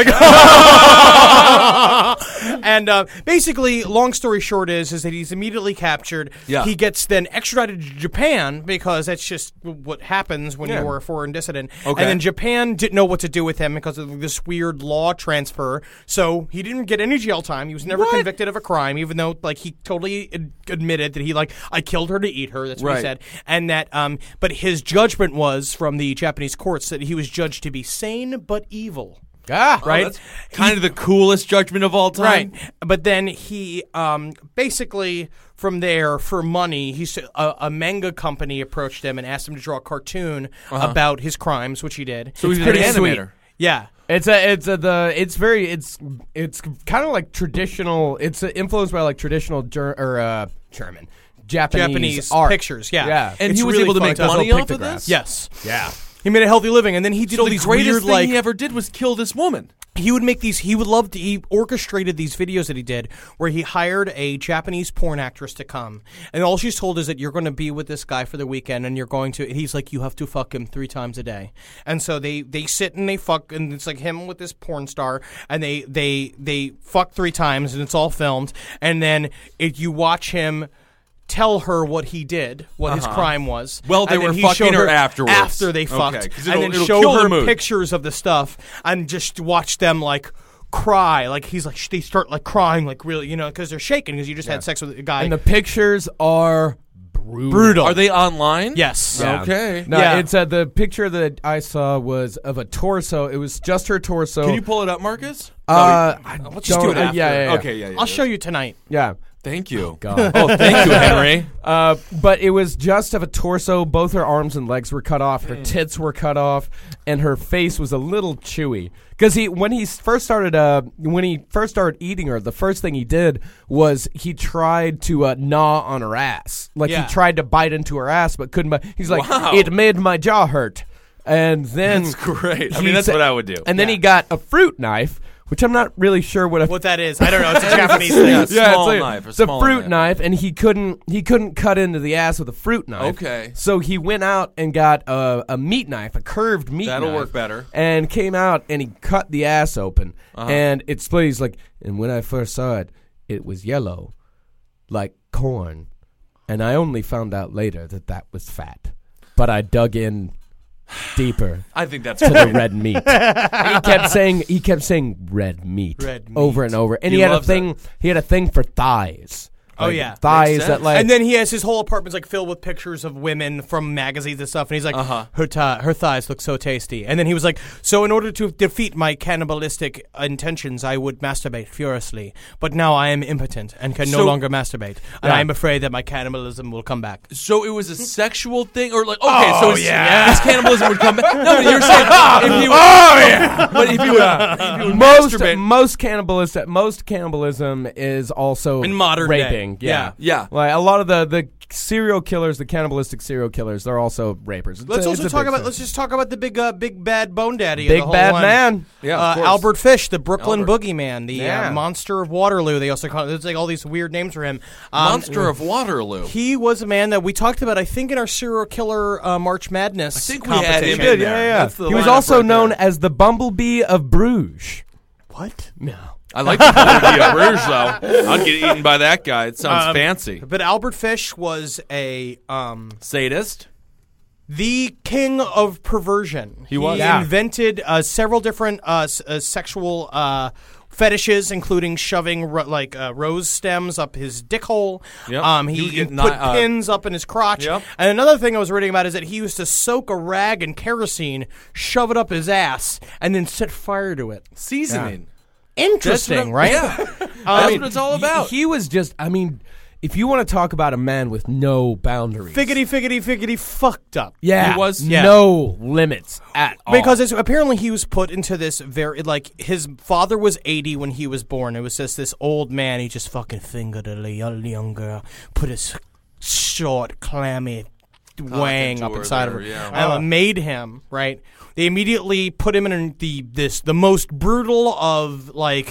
And uh, basically, long story short is is that he's immediately captured. Yeah. He gets then extradited to Japan because that's just what happens when Yeah. you are a foreign dissident. Okay. And then Japan didn't know what to do with him because of this weird law transfer. So he didn't get any jail time. He was never convicted of a crime, even though like he totally ad- admitted that he like I killed her to eat her. That's what he Right. said. And that um, but his judgment was from the Japanese courts that he was judged to be sane but evil. Ah, Right. That's kind of the coolest judgment of all time. Right, but then he um, basically from there for money, he s- a, a manga company approached him and asked him to draw a cartoon about his crimes, which he did. So he's an pretty animator. sweet. Yeah, It's a, it's a, the, it's very, it's, it's kind of like traditional. It's uh, influenced by like traditional ger- or uh, German, Japanese, Japanese art. pictures. Yeah, Yeah. And It's he was really able to fun make to- money little off of pictographs. this? Yes, Yeah. he made a healthy living, and then he did So all the these greatest weird thing like he ever did was kill this woman. he would make these he would love to he orchestrated these videos that he did where he hired a Japanese porn actress to come, and all she's told is that you're going to be with this guy for the weekend, and you're going to and he's like you have to fuck him three times a day. And so they they sit and they fuck, and it's like him with this porn star, and they they they fuck three times, and it's all filmed. And then if you watch him tell her what he did, what his crime was. Well, they and then were he fucking showed her afterwards. After they Okay, fucked, 'cause and it'll- then it'll show kill the her mood. pictures of the stuff, and just watch them like cry. Like he's like sh- they start like crying, like really, you know, because they're shaking because you just had sex with a guy. And the pictures are brutal. Brutal. Are they online? Yes. Yeah. Okay. No, Yeah. it's uh, the picture that I saw was of a torso. It was just her torso. Can you pull it up, Marcus? Uh, I Let's just do don't- it uh, after. yeah, yeah, yeah. Okay, yeah, yeah. I'll show you tonight. Yeah. Thank you. God. Oh, thank you, Henry. Uh, but it was just of a torso. Both her arms and legs were cut off. Her Hmm. tits were cut off, and her face was a little chewy. Because he, when he first started, uh, when he first started eating her, the first thing he did was he tried to uh, gnaw on her ass. Like Yeah. he tried to bite into her ass, but couldn't. Bite. He's like, Wow. it made my jaw hurt. And then That's great. I he mean, that's said- what I would do. And then Yeah. he got a fruit knife, which I'm not really sure what a What that is, I don't know. It's a Japanese thing. Yeah, yeah, small it's, like, knife, a it's a small fruit knife. knife. and he couldn't he couldn't cut into the ass with a fruit knife. Okay. So he went out and got a, a meat knife, a curved meat That'll knife. work better. And came out and he cut the ass open. Uh-huh. And it split. He's like, and when I first saw it, it was yellow, like corn. And I only found out later that that was fat. But I dug in deeper I think that's to great. the red meat. And he kept saying he kept saying red meat, Red over meat. and over. And He he, had a loves thing he had a thing for thighs. Oh, Like, yeah. thighs Makes that sense. like And then he has his whole apartment's like filled with pictures of women from magazines and stuff, and he's like, Uh-huh. her thi- her thighs look so tasty. And then he was like, so in order to defeat my cannibalistic intentions, I would masturbate furiously, but now I am impotent and can no So- longer masturbate, and Yeah. I am afraid that my cannibalism will come back. So it was a sexual thing, or like okay, so his, yeah. his cannibalism would come back. No, but you're saying if he would, oh yeah, but if he would, if he would most masturbate, most cannibalism most cannibalism is also In modern day. raping. thing. Yeah. Yeah. Like a lot of the, the serial killers, the cannibalistic serial killers, they're also rapers. It's Let's a- also it's a talk big about. thing. Let's just talk about the big, uh, big bad bone daddy. of Big the whole bad one. man. Yeah, of uh, course. Albert Fish, the Brooklyn Albert. boogeyman, the Yeah. uh, monster of Waterloo. They also call it. There's like all these weird names for him. Um, Monster of Waterloo. He was a man that we talked about, I think, in our serial killer uh, March Madness. I think we had him competition. in Good, there. yeah, yeah. That's the He was lineup also right known there. as the Bumblebee of Bruges. What? No. I like the Bumblebee of Bruges, though. I'd get eaten by that guy. It sounds Um, fancy. But Albert Fish was a um, Sadist. the king of perversion. He, was. Yeah. invented uh, several different uh, s- uh, sexual uh, fetishes, including shoving ro- like uh, rose stems up his dick hole. Yep. Um, He he would get put ni- uh, pins up in his crotch. Yep. And another thing I was reading about is that he used to soak a rag in kerosene, shove it up his ass, and then set fire to it. Seasoning. Interesting, That's what- right? Yeah. That's what it's all about. He, he was just, I mean, if you want to talk about a man with no boundaries. Figgity, figgity, figgity, fucked up. Yeah. He was- Yeah. no limits at all. Because it's, apparently he was put into this very, like, his father was eighty when he was born. It was just this old man. He just fucking fingered a li- young girl, put his short, clammy wang up Contour inside of there, her, yeah. and uh, made him, right? They immediately put him in the this the most brutal of, like,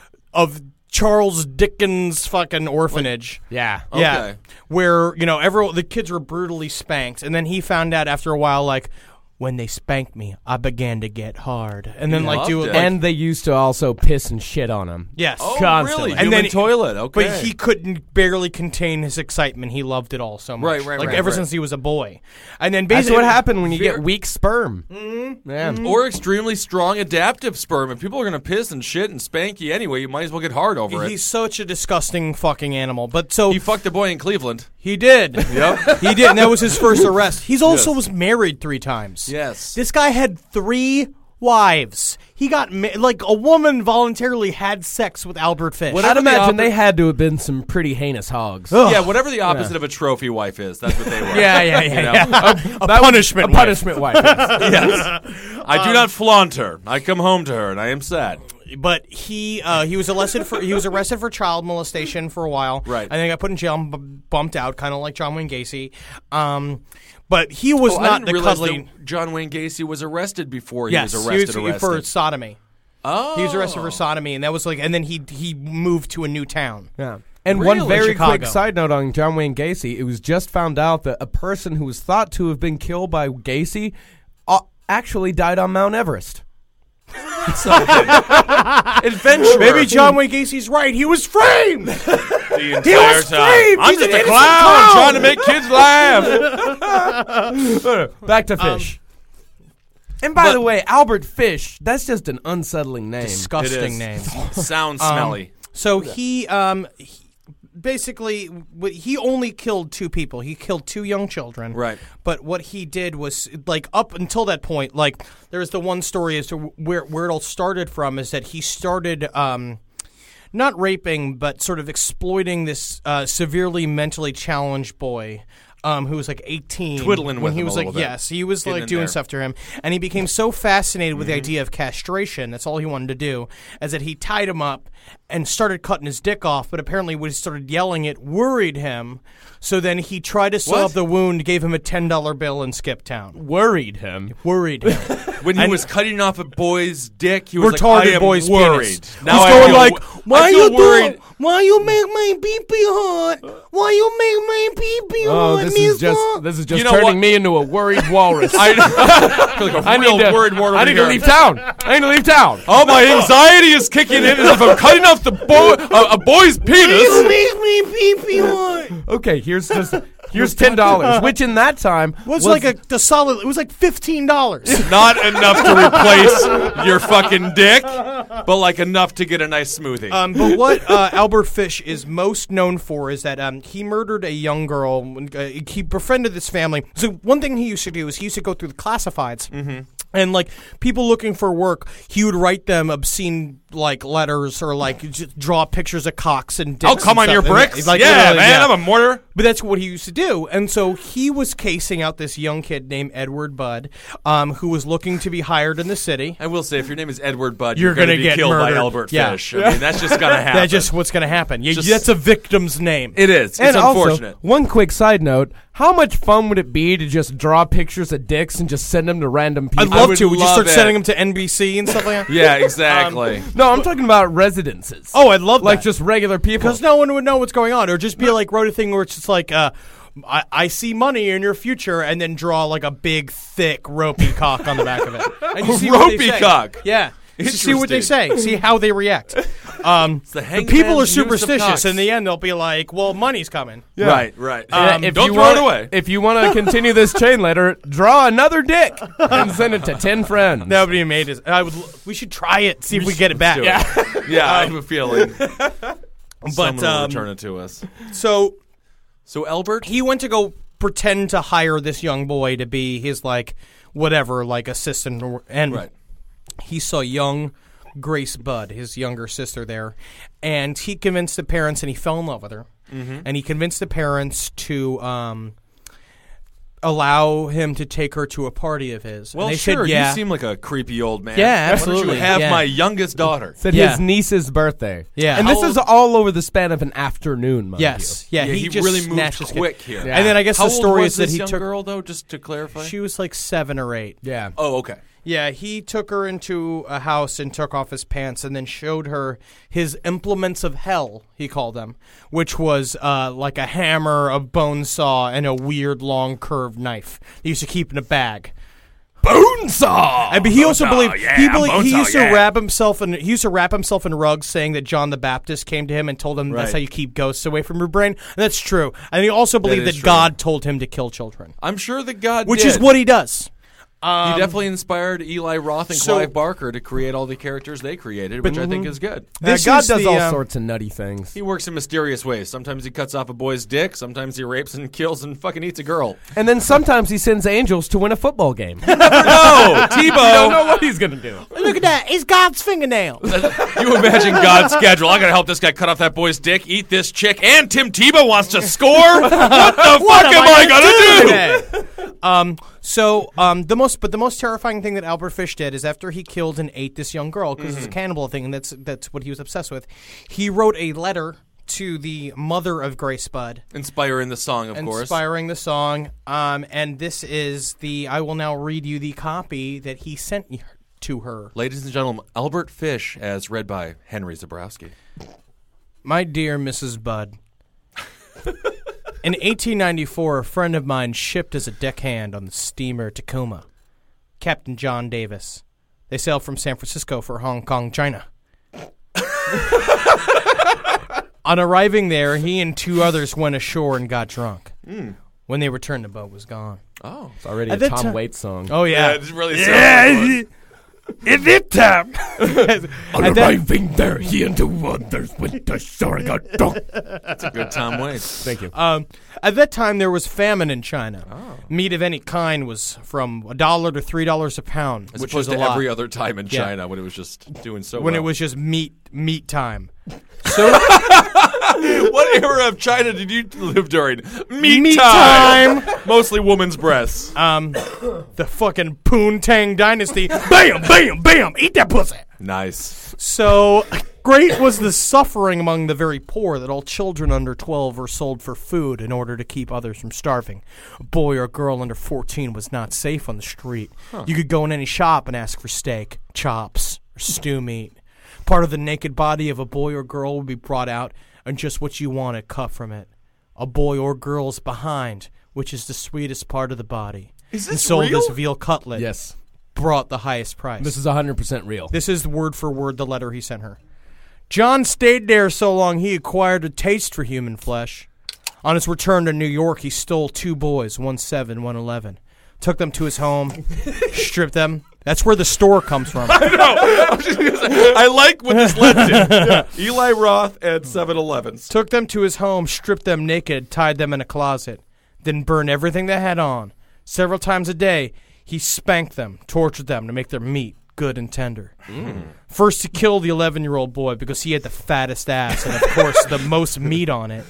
of Charles Dickens fucking orphanage. yeah. Yeah, Okay. where, you know, everyone, the kids were brutally spanked, and then he found out after a while, like, when they spanked me, I began to get hard, and then He like do loved it, it. like, And they used to also piss and shit on him. yes, Oh, Constantly. really? And Human then- toilet. Okay. but he couldn't barely contain his excitement. He loved it all so much, Right, right, like right, ever right. since he was a boy, and then That's basically what happened when you Fear- get weak sperm. Mm-hmm. Yeah. Or extremely strong adaptive sperm. If people are going to piss and shit and spank you anyway, you might as well get hard over He's it. such a disgusting fucking animal. But so He fucked a boy in Cleveland. he did, Yep. he did, and that was his first arrest. He's also Yes. was married three times. Yes. This guy had three wives. He got ma- like a woman voluntarily had sex with Albert Fish. I'd Whatever the imagine oppo- they had to have been some pretty heinous hogs. Yeah, whatever the opposite of a trophy wife is, that's what they were. Yeah, yeah, yeah. You know? yeah. a punishment A wife. punishment wife. yes. Yes. I do not flaunt her. I come home to her, and I am sad. But he uh, he was arrested for he was arrested for child molestation for a while. Right. And then got put in jail and b- bumped out, kind of like John Wayne Gacy. Um, but he was Oh, I not didn't the realize cuddly. that John Wayne Gacy was arrested before he yes, was arrested. he was, arrested. for sodomy. oh, He was arrested for sodomy, and that was like, and then he he moved to a new town. Yeah. And Really? one very Chicago. quick side note on John Wayne Gacy, it was just found out that a person who was thought to have been killed by Gacy uh, actually died on Mount Everest. adventurer. Maybe John Wayne Gacy's right. He was framed. the entire He was framed. I'm He's just an a innocent clown clown. trying to make kids laugh. Back to Fish. and by but- the way, Albert Fish, that's just an unsettling name. It Disgusting is. name. Sounds Um, smelly. So he, um, he basically w- he only killed two people. He killed two young children. Right. But what he did was like up until that point, like there's the one story as to where where it all started from is that he started. Um, not raping, but sort of exploiting this uh, severely mentally challenged boy. Um, who was like eighteen, Twiddling when with he him was a like, little bit. yes, he was Getting like in doing there. stuff to him, and he became so fascinated with the Mm-hmm. idea of castration. That's all he wanted to do, is that he tied him up and started cutting his dick off. But apparently, when he started yelling, it worried him. So then he tried to sew What? up the wound, gave him a ten dollar bill, and skipped town. Worried him. Worried him. When he and- was cutting off a boy's dick, he was Retarded like, I am boy's worried. penis. Now He's I going feel, like, I why feel you worried. do? Why you make my pee pee hot? Why you make my pee pee Oh, hot? this is just this is just You know turning what? me into a worried walrus. I, I feel like a I real need to, worried wart I over need to here. leave town. I need to leave town. Oh, my anxiety is kicking in as if I'm cutting off the boy, a, a boy's penis. make me pee pee hot? Okay, here's just here's ten dollars, which in that time Was like a the solid. It was like fifteen dollars. Not enough to replace your fucking dick, but like enough to get a nice smoothie. Um, but what uh, Albert Fish is most known for is that um, he murdered a young girl. Uh, he befriended this family. So one thing he used to do is he used to go through the classifieds. Mm-hmm. And like people looking for work, he would write them obscene like letters or like just draw pictures of cocks and dicks. I'll come and on your stuff. And, bricks. like, yeah, literally, man, yeah. I'm a mortar. But that's what he used to do. And so he was casing out this young kid named Edward Budd, um, who was looking to be hired in the city. I will say, if your name is Edward Budd, You're you're, going to gonna be get killed murdered. by Albert Yeah. Fish. I mean, that's just going to happen. That's just what's going to happen. You, Just- that's a victim's name. It is. It's And unfortunate. also, one quick side note: how much fun would it be to just draw pictures of dicks and just send them to random I'd people? love would to. Would you love start it. sending them to N B C and stuff like that? yeah, exactly. No, I'm talking about residences. Oh, I'd love like that. just regular people. Because no one would know what's going on. Or just be like, wrote a thing where it's just like, uh, I, I see money in your future, and then draw like a big, thick, ropey cock on the back of it. And you see what they Ropey say. cock. Yeah. Just see what they say. See how they react. Um, the the hangman's people are noose of superstitious. cocks. In the end, they'll be like, well, money's coming. Right, right. Yeah, Um, if don't you throw want, it away. If you want to continue this chain letter, draw another dick and send it to ten friends. Nobody made it. I would. We should try it. See if we get it back. do it. Yeah, I have a feeling. Someone will um, return it to us. So So Albert, he went to go pretend to hire this young boy to be his like whatever like assistant, or, and right. he saw young Grace Budd, his younger sister, there, and he convinced the parents, and he fell in love with her, mm-hmm. and he convinced the parents to um, allow him to take her to a party of his. Well, and they sure. said, yeah. You seem like a creepy old man. Yeah, Why absolutely, don't you have yeah. my youngest daughter? Said Yeah. his niece's birthday. Yeah. And this How is old- all over the span of an afternoon, mind Yes, yeah, Yeah, he, he just really moved snatched his kid. quick here. Yeah. And then I guess How the story old is was that this he young took girl, though, just to clarify? She was like seven or eight. you. Yeah. oh, okay. Yeah, he took her into a house and took off his pants and then showed her his implements of hell, he called them, which was uh, like a hammer, a bone saw, and a weird long curved knife he used to keep in a bag. Bone saw! I mean, he also believed yeah, he, believed, he bonesaw, used to yeah. wrap himself in he used to wrap himself in rugs, saying that John the Baptist came to him and told him that's Right. how you keep ghosts away from your brain. And that's true. And he also believed is that true. God told him to kill children, I'm sure that God which did. is what he does. Um, He definitely inspired Eli Roth and so- Clive Barker to create all the characters they created, which I think is good. Yeah, This God is does the, all um, sorts of nutty things. He works in mysterious ways. Sometimes he cuts off a boy's dick. Sometimes he rapes and kills and fucking eats a girl. And then sometimes he sends angels to win a football game. No, I don't Tebow. know what he's going to do. Look at that! It's God's fingernail. You imagine God's schedule. I gotta help this guy cut off that boy's dick, eat this chick, and Tim Tebow wants to score. What the What fuck am am I I gonna do? today? um, so um, the most, but the most terrifying thing that Albert Fish did is after he killed and ate this young girl because it's a cannibal thing, and that's that's what he was obsessed with. He wrote a letter to the mother of Grace Budd, Inspiring the song, of course. inspiring the song. Um, and this is the. I will now read you the copy that he sent to her. Ladies and gentlemen, Albert Fish, as read by Henry Zabrowski. My dear Missus Budd, in eighteen ninety-four, a friend of mine shipped as a deckhand on the steamer Tacoma, Captain John Davis. They sailed from San Francisco for Hong Kong, China. On arriving there, he and two others went ashore and got drunk. Mm. When they returned, the boat was gone. Oh. It's already At a that Tom ti- Waits song. Oh, yeah. it really Yeah, at that time. On At that- arriving there, he and two others went ashore and got drunk. That's a good Tom Waits. Thank you. Um, at that time, there was famine in China. Oh. Meat of any kind was from a dollar to three dollars a pound, As which opposed is a to lot. every other time in Yeah. China when it was just doing so when well. it was just meat meat time. What era of China did you live during? Meat, Meat time. Mostly woman's breasts. Um, the fucking Poontang dynasty. Bam, bam, bam. Eat that pussy. Nice. So great was the suffering among the very poor that all children under twelve were sold for food in order to keep others from starving. A boy or girl under fourteen was not safe on the street. You could go in any shop and ask for steak, chops, or stew meat. Part of the naked body of a boy or girl would be brought out, and just what you wanted cut from it. A boy or girl's behind, which is the sweetest part of the body. Is and this sold real? as veal cutlet. Yes. Brought the highest price. This is one hundred percent real. This is word for word the letter he sent her. John stayed there so long he acquired a taste for human flesh. On his return to New York, he stole two boys, one seven, one eleven. Took them to his home, stripped them. That's where the store comes from. I like what this led to. Eli Roth at seven elevens. Took them to his home, stripped them naked, tied them in a closet, then burned everything they had on. Several times a day, he spanked them, tortured them to make their meat good and tender. Mm. First to kill the eleven-year-old boy because he had the fattest ass and, of course, the most meat on it.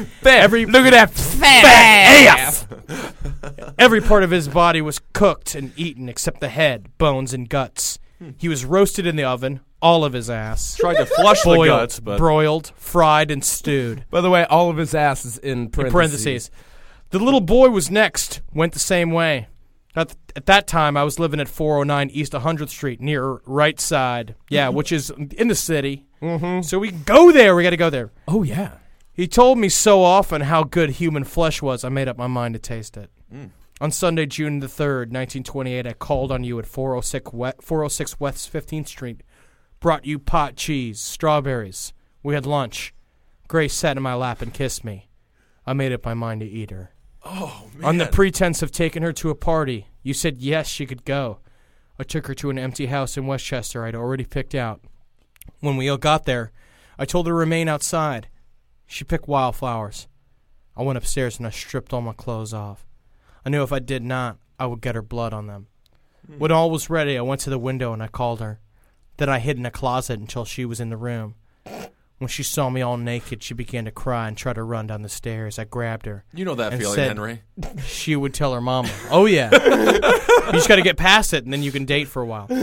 Every Look at that fat ass. Every part of his body was cooked and eaten except the head, bones, and guts. He was roasted in the oven, all of his ass. Tried to flush the Boiled, guts, but broiled, fried, and stewed. By the way, all of his ass is in parentheses. In parentheses. The little boy was next, went the same way. At, th- at that time, I was living at four oh nine East one hundredth Street, near Right Side. Yeah, which is in the city. Mm-hmm. So we can go there. We got to go there. Oh, yeah. He told me so often how good human flesh was, I made up my mind to taste it. Mm. On Sunday, June the third, nineteen twenty-eight, I called on you at four oh six West fifteenth Street. Brought you pot cheese, strawberries. We had lunch. Grace sat in my lap and kissed me. I made up my mind to eat her. oh man, On the pretense of taking her to a party, you said yes, she could go. I took her to an empty house in Westchester I'd already picked out. When we all got there, I told her to remain outside. She picked wildflowers. I went upstairs and I stripped all my clothes off. I knew if I did not, I would get her blood on them. Mm. When all was ready, I went to the window and I called her. Then I hid in a closet until she was in the room. When she saw me all naked, she began to cry and try to run down the stairs. I grabbed her. you know that and feeling, said- Henry. She would tell her mama. Oh, yeah. You just got to get past it, and then you can date for a while.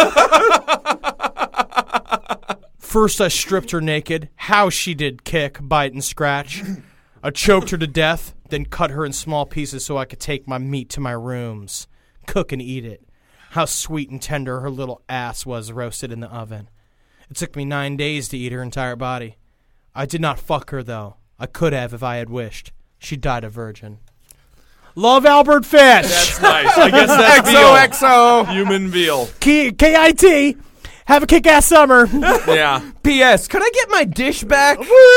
First, I stripped her naked. How she did kick, bite, and scratch. I choked her to death, then cut her in small pieces so I could take my meat to my rooms, cook and eat it. How sweet and tender her little ass was roasted in the oven. It took me nine days to eat her entire body. I did not fuck her, though. I could have if I had wished. She died a virgin. Love Albert Fish. That's nice. I guess that's X O veal. X O. Human veal. K I T. Have a kick-ass summer. Yeah. P S. Could I get my dish back?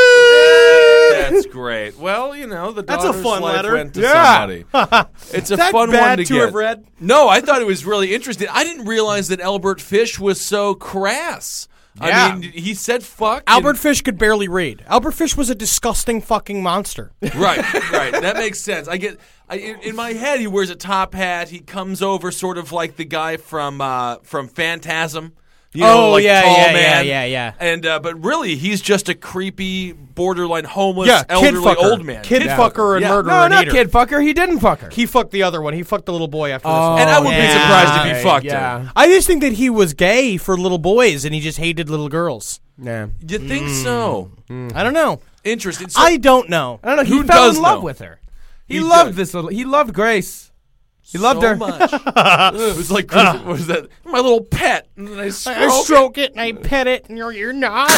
That's great. Well, you know, the That's a daughter's fun life letter. went to Yeah. somebody. It's a Is that fun bad one to, to get. have read? No, I thought it was really interesting. I didn't realize that Albert Fish was so crass. Yeah. I mean, he said fuck. Albert Fish could barely read. Albert Fish was a disgusting fucking monster. and, right, right. That makes sense. I get. I, in, in my head, he wears a top hat. He comes over sort of like the guy from uh, from Phantasm. You know, Oh, like yeah, tall yeah, man. yeah, yeah, yeah. And uh, but really, he's just a creepy, borderline homeless, Yeah, kid elderly fucker. old man. Kid Yeah. fucker and Yeah. murderer No, and not eater. kid fucker. He didn't fuck her. He fucked the other one. He fucked the little boy after this Oh, one. And I would be yeah. surprised if he fucked yeah. her. I just think that he was gay for little boys and he just hated little girls. Yeah. You think so? I don't know. Interesting. So, I don't know. I don't know. He Who fell does in love know? with her. He, He loved does. this little. He loved Grace. He loved so her. much. It was like, what was that? My little pet. And then I stroke, I stroke it and I pet it and you're, you're naughty.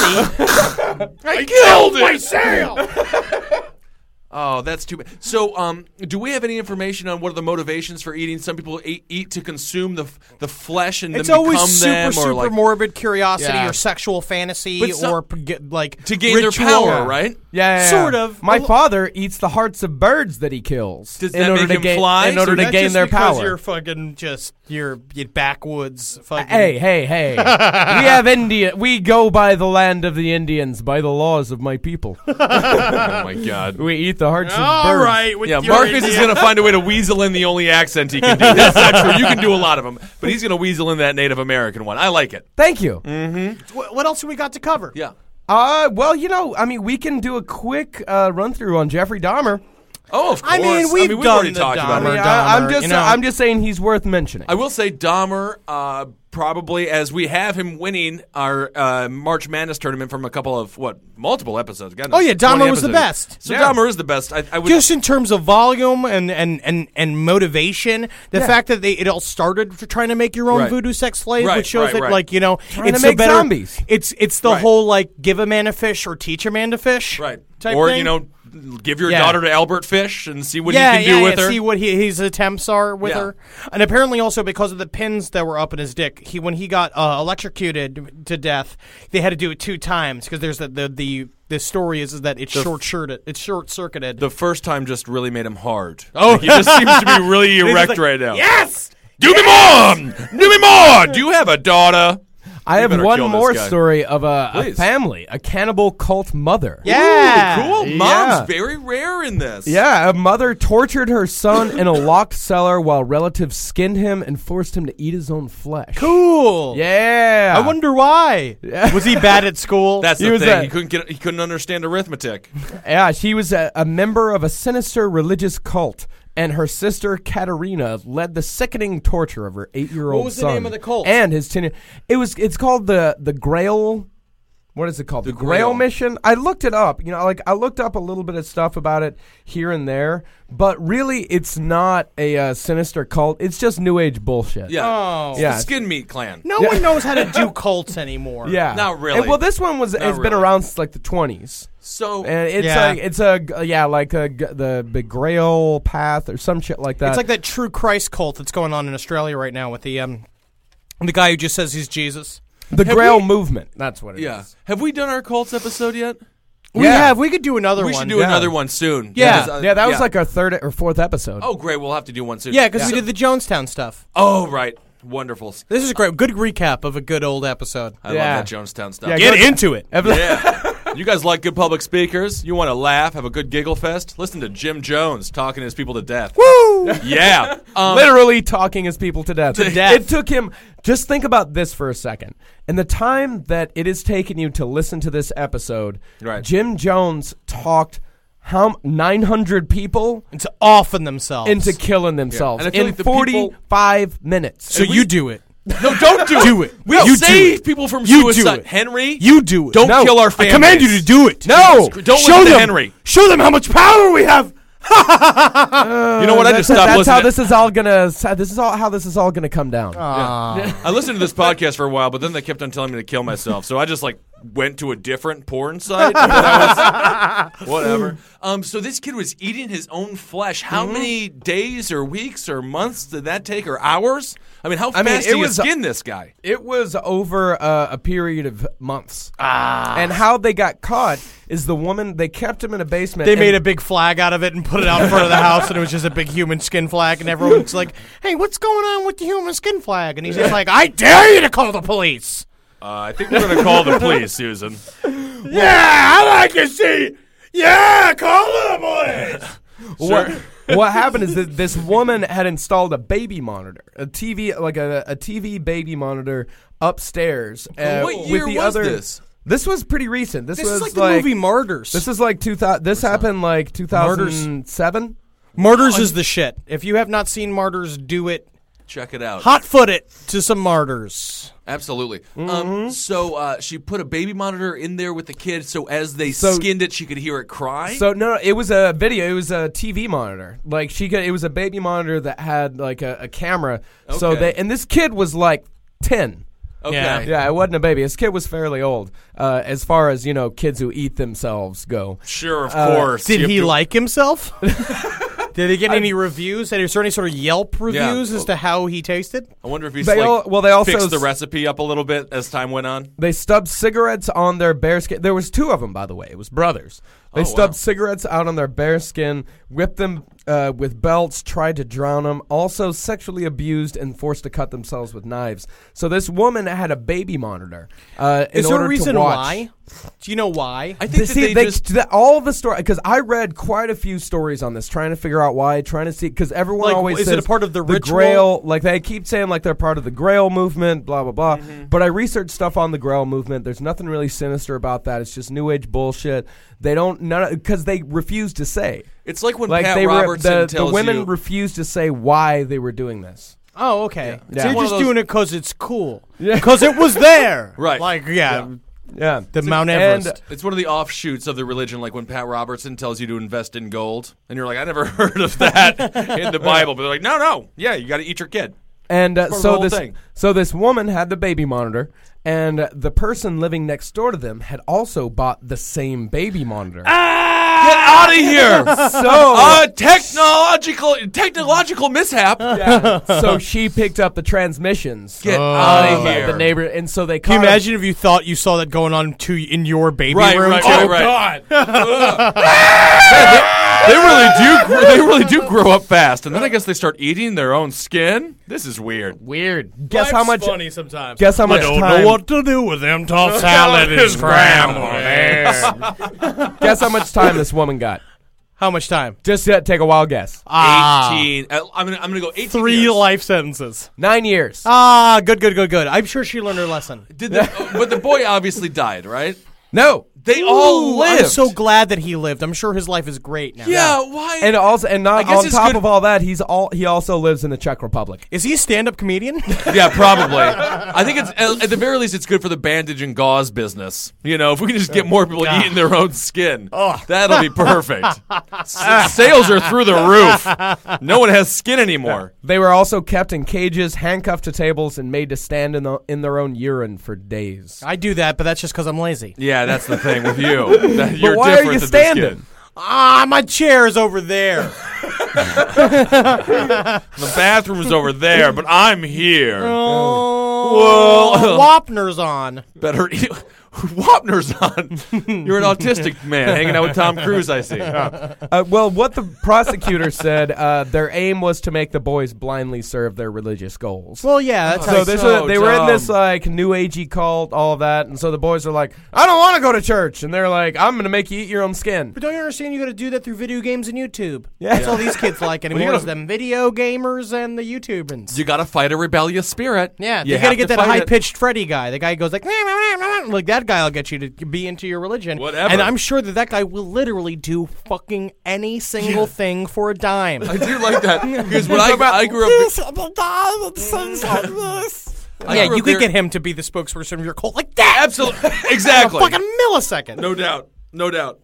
I killed it. myself. Oh, that's too bad. So, um, do we have any information on what are the motivations for eating? Some people eat, eat to consume the the flesh and It's then always become super, them, super or like morbid curiosity Yeah. or sexual fantasy But some- or p- get, like to gain ritual. their power, right? Yeah, yeah, yeah. Sort of. My Well, father eats the hearts of birds that he kills Does in that order make to him gain fly? in order So to that's gain just their because power. You're fucking just you're, you're backwoods. Fucking. Hey, hey, hey! We have India. We go by the land of the Indians, by the laws of my people. Oh my god. We eat the hearts of All birds. right. With Yeah, your Marcus is Indian- going to find a way to weasel in the only accent he can do. That's not true. You can do a lot of them, but he's going to weasel in that Native American one. I like it. Thank you. What, what else have we got to cover? Yeah. Uh, well, you know, I mean, we can do a quick uh, run through on Jeffrey Dahmer. Oh, of course. I mean, we've we've done already the talked I about Dahmer. mean, it. I, I'm Dahmer, just, you know. I'm just saying he's worth mentioning. I will say Dahmer, uh, probably as we have him winning our uh, March Madness tournament from a couple of what multiple episodes. God knows, Oh, yeah, twenty Dahmer was the episodes. best. So Yeah. Dahmer is the best. I, I would. Just in terms of volume and and, and, and motivation, the Yeah. fact that they it all started for trying to make your own Right. voodoo sex slave, Right, which shows right, that right. like you know Trying it's to so make better- zombies. It's it's the Right. whole like give a man a fish or teach a man to fish, right. Type Or thing. you know, give your Yeah. daughter to Albert Fish and see what yeah, he can yeah, do with yeah, her. see what he, his attempts are with Yeah. her, and apparently also because of the pins that were up in his dick, he when he got uh, electrocuted to death, they had to do it two times because there's the the the, the story is, is that it's short shirted, it's short circuited. The first time just really made him hard. Oh. Like, he just seems to be really just erect like, right now. yes. Do me more! Do me more! Do you have a daughter? I You have better one kill this more guy. story of a, a Please. family, a cannibal cult mother. Yeah. Cool. Yeah. Mom's very rare in this. Yeah, a mother tortured her son in a locked cellar while relatives skinned him and forced him to eat his own flesh. Cool. Yeah. I wonder why. Was he bad at school? That's He the was thing. a- he couldn't get. He couldn't understand arithmetic. Yeah, she was a, a member of a sinister religious cult, and her sister Katerina led the sickening torture of her eight-year-old What was the son name of the cult? and his ten. It was. It's called the the Grail. What is it called? The, The Grail. Grail. Mission. I looked it up. You know, like I looked up a little bit of stuff about it here and there, but really, it's not a uh, sinister cult. It's just New Age bullshit. Yeah. Oh. It's Yeah. The Skin Meat Clan. No one knows how to do cults anymore. Yeah, Not really. And, well, this one was. Not It's been really. around since like the twenties. So And it's Yeah. like it's a g- yeah like a, g- the the Grail path or some shit like that. It's like that True Christ cult that's going on in Australia right now with the um the guy who just says he's Jesus. the Have Grail we- movement. That's what it is. yeah. Have we done our cults episode yet? We Yeah. have. We could do another we one. should do yeah. another one soon. Yeah. Because, uh, Yeah, that was like our third or fourth episode. Oh, great. We'll have to do one soon. Yeah, because we So- did the Jonestown stuff. Oh, right. Wonderful. This is great. Good recap of a good old episode. I Yeah. love that Jonestown stuff. Yeah, Get go- into it. Yeah. You guys like good public speakers? You want to laugh, have a good giggle fest? Listen to Jim Jones talking his people to death. Woo! Yeah. Um, Literally talking his people to death. To death. It took him. Just think about this for a second. In the time that it has taken you to listen to this episode, Right. Jim Jones talked how nine hundred people And to off themselves. into killing themselves And I feel in like the people- forty-five minutes. so you do it. No, don't do it. Do it. We'll You do save it. people from You do suicide. it. Henry, You do it. don't No. kill our I family. command you to do it. No! Don't Show listen to them. Henry. Show them how much power we have. You know what? I That's, just stopped that's listening. how this is all gonna. This is all how this is all gonna come down. I listened to this podcast for a while, but then they kept on telling me to kill myself. So I just like went to a different porn site. That was, whatever. Um, so this kid was eating his own flesh. How many days or weeks or months did that take, or hours? I mean, how I fast mean, do it you was- skin this guy? It was over uh, a period of months. Ah. And how they got caught is the woman. They kept him in a basement. They and- made a big flag out of it and put it out in front of the house, and it was just a big human skin flag. And everyone's like, "Hey, what's going on with the human skin flag?" And he's just like, "I dare you to call the police." Uh, I think we're going to call the police, Susan. Yeah, I like to see. Yeah, call the police. What, what happened is that this woman had installed a baby monitor, a T V, like a, a T V baby monitor upstairs. Uh, What year with the was other, this? This was pretty recent. This, This was is like the movie Martyrs. This is like two thousand. This happened like two thousand seven. Martyrs is the shit. If you have not seen Martyrs, do it. Check it out. Hot foot it to some Martyrs. Absolutely. Mm-hmm. Um, so uh, she put a baby monitor in there with the kid, so as they So- skinned it, she could hear it cry. So no, no, it was a video. It was a T V monitor. Like she could. It was a baby monitor that had like a, a camera. So Okay. they and this kid was like ten. okay. Yeah. Yeah, it wasn't a baby. This kid was fairly old, uh, as far as you know, kids who eat themselves go. Sure, of Uh, course. Did You he have to- like himself? Did he get any reviews? Is there any sort of Yelp reviews as to how he tasted? I wonder if he's They like all- well, they also fixed the s- recipe up a little bit as time went on. They stubbed cigarettes on their bare skin. There was two of them, by the way. It was brothers. They Oh, stubbed wow. cigarettes out on their bare skin, whipped them uh, with belts, tried to drown them, also sexually abused and forced to cut themselves with knives. So this woman had a baby monitor. Uh, in Is there order a reason to watch. why? Do you know why? I think They, that see, they, they, just th- all the story because I read quite a few stories on this, trying to figure out why, trying to see because everyone Like, always is it says a part of the ritual? Grail, like they keep saying like they're part of the Grail movement, blah blah blah. Mm-hmm. But I researched stuff on the Grail movement. There's nothing really sinister about that. It's just New Age bullshit. They don't none because they refuse to say. it's like when Like Pat they were Robertson the, the tells women you. refuse to say why they were doing this. Oh, okay. Yeah. So you're One of just those- doing it because it's cool. Because it was there. Right. Like, yeah. Yeah, The Mount and- Everest. It's one of the offshoots of the religion, like when Pat Robertson tells you to invest in gold, and you're like, I never heard of that in the Bible. But they're like, no, no, yeah, you got to eat your kid. And uh, Part of the so whole this thing. so this woman had the baby monitor, and uh, the person living next door to them had also bought the same baby monitor. Get out of here! So uh, technological technological mishap. so she picked up the transmissions. Get Oh. out of of here! the neighbor, and so they Can you caught him. imagine if you thought you saw that going on to in your baby Right, room? right, too? right, right. They really do. gr- They really do grow up fast, and then I guess they start eating their own skin. This is weird. Weird. Guess how much? funny sometimes. Guess how much Don't time? know what to do with them tossed salad and scrambled eggs. Guess how much time this woman got? How much time? Just uh, take a wild guess. Eighteen. Uh, I'm gonna. I'm gonna go eighteen. Three years. life sentences. Nine years. Ah, good, good, good, good. I'm sure she learned her lesson. Did the, uh, but the boy obviously died, right? No. They all Ooh, lived. I'm so glad that he lived. I'm sure his life is great now. Yeah. Why? And also, and I not guess on it's top good- of all that, he's all he also lives in the Czech Republic. Is he a stand-up comedian? Yeah, probably. I think it's at at the very least it's good for the bandage and gauze business. You know, if we can just get more people eating their own skin, that'll be perfect. S- sales are through the roof. No one has skin anymore. They were also kept in cages, handcuffed to tables, and made to stand in the in their own urine for days. I do that, but that's just because I'm lazy. Yeah, that's the thing with you. That you're but why are different you than this standing? kid. Ah, my chair is over there. The bathroom's over there, but I'm here. Oh, Whoa. Wapner's on. Better eat. Wapner's on. You're an autistic man hanging out with Tom Cruise, I see. Uh, well, what the prosecutor said, uh, their aim was to make the boys blindly serve their religious goals. Well, yeah, that's how So I this so was, they were in this dumb. like new agey cult, all of that, and so the boys are like, "I don't want to go to church," and they're like, "I'm going to make you eat your own skin." But don't you understand? You got to do that through video games and YouTube. Yeah. That's all these kids like anymore. gotta- Is them video gamers and the YouTubers. You gotta fight a rebellious spirit. Yeah, you you got to have get that fight it. high-pitched Freddy guy. The guy who goes like, like that guy will get you to be into your religion. Whatever. And I'm sure that that guy will literally do fucking any single thing for a dime. I do like that because when I, I grew up, I yeah, grew you up could there- get him to be the spokesperson of your cult like that. absolutely exactly. Fucking millisecond. No doubt, no doubt.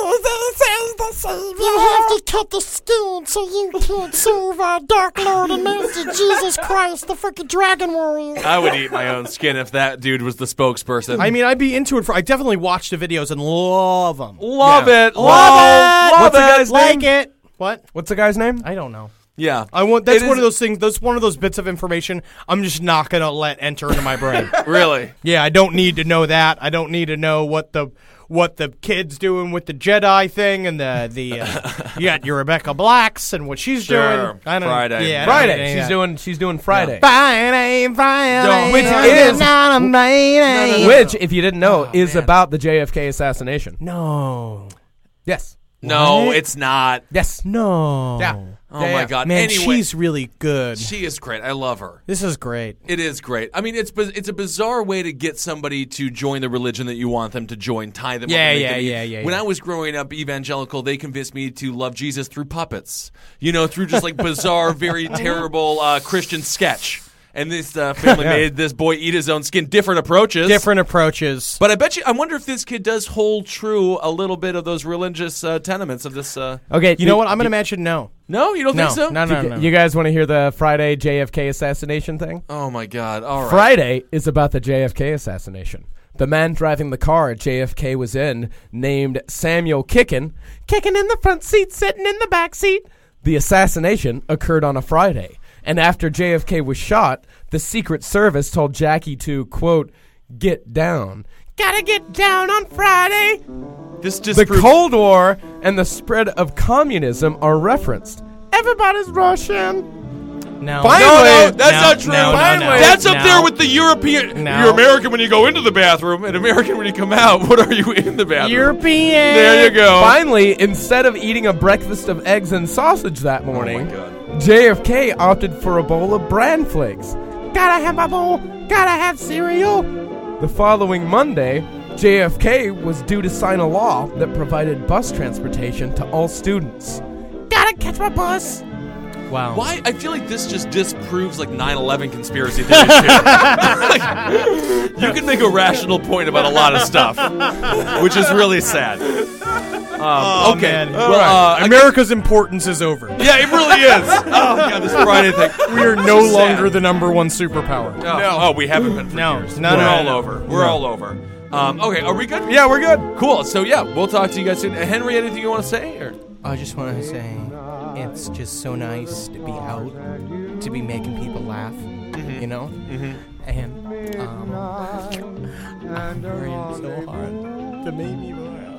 You have to cut the skin so you can serve our Dark Lord and Master Jesus Christ, the freaking Dragon Warrior. I would eat my own skin if that dude was the spokesperson. I mean, I'd be into it for. I definitely watch the videos and love them. love Yeah. it, Love love, it. love What's the it. guy's Like name? it. What? What's the guy's name? I don't know. Yeah, I want. That's It one is- of those things. That's one of those bits of information I'm just not gonna let enter into my brain. really. Yeah, I don't need to know that. I don't need to know what the what the kid's doing with the Jedi thing and the the uh, you got your Rebecca Blacks and what she's Sure. doing. I don't, Friday. Yeah, Friday. yeah, She's yeah. doing. She's doing Friday. Friday, Friday, Which Friday, is- not a Friday. Which, if you didn't know, is man. about the J F K assassination. No, Yes. No, What? it's not. Yes. no. Yeah. Oh Yeah, my yeah. god. Man, anyway, she's really good. she is great. I love her. This is great. It is great. I mean, it's biz- it's a bizarre way to get somebody to join the religion that you want them to join, tie them up. Yeah, and make yeah, them eat. yeah, yeah, When yeah. I was growing up evangelical, they convinced me to love Jesus through puppets. You know, through just like bizarre, very terrible uh, Christian sketch. And this uh, family made this boy eat his own skin. Different approaches. Different approaches. But I bet you, I wonder if this kid does hold true a little bit of those religious uh, tenements of this. Uh, Okay. You know what? I'm gonna imagine no. no, you don't No, think so? no, no, You, no. you guys want to hear the Friday J F K assassination thing? Oh my God! All right. Friday is about the J F K assassination. The man driving the car J F K was in, named Samuel Kickin, kicking in the front seat, sitting in the back seat. The assassination occurred on a Friday, and after J F K was shot, the Secret Service told Jackie to, quote, get down. Gotta get down on Friday. This The disproves. Cold War and the spread of communism are referenced. Everybody's Russian. No. Finally! No, no, that's No, not true. no, no, no, that's up no. there with the European. No. You're American when you go into the bathroom, and American when you come out. What are you in the bathroom? European. There you go. Finally, instead of eating a breakfast of eggs and sausage that morning, Oh God. J F K opted for a bowl of bran flakes. Gotta have a bowl, gotta have cereal. The following Monday, J F K was due to sign a law that provided bus transportation to all students. Gotta catch my bus. Wow. Why? I feel like this just disproves like nine eleven conspiracy theories. Too. Like, you can make a rational point about a lot of stuff, which is really sad. Um, Oh, okay. man. Well, uh, I America's importance is over. guess- yeah, it really is. Oh god, this Friday thing. We are no This is sad. longer the number one superpower. Oh, oh, we haven't been for No. years. No, We're no, all no. over. We're all over. Um, okay, are we good? Yeah, we're good. Cool. So yeah, we'll talk to you guys soon. Uh, Henry, anything you want to say? Or? I just want to say it's just so nice to be out, to be making people laugh, you know? Mm-hmm. And um, I'm trying so hard to make people laugh.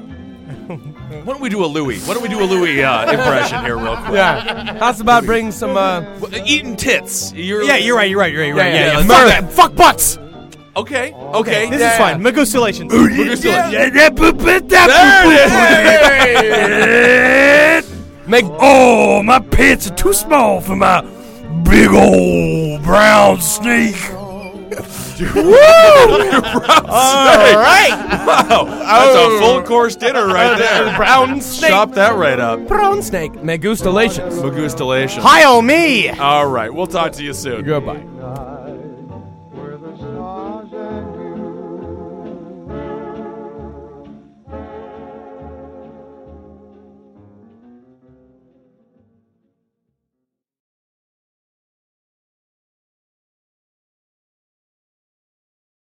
Why don't we do a Louis? Why don't we do a Louis uh, impression here, real quick? Yeah. How's about bringing some? Uh, Well, Eating tits. You're, Yeah, you're right. You're right. You're right. You're right. Yeah, Yeah, yeah, yeah. yeah. Fuck Mirth. that. Fuck butts. Okay. Okay. This Yeah. is fine. Magustulations. make Oh, my pants are too small for my big old brown snake. All right. Wow. That's a full course dinner right there. brown snake. Chop that right up. Brown snake. Megustalations. Magustalations. Hi-oh me. All right. We'll talk to you soon. Goodbye.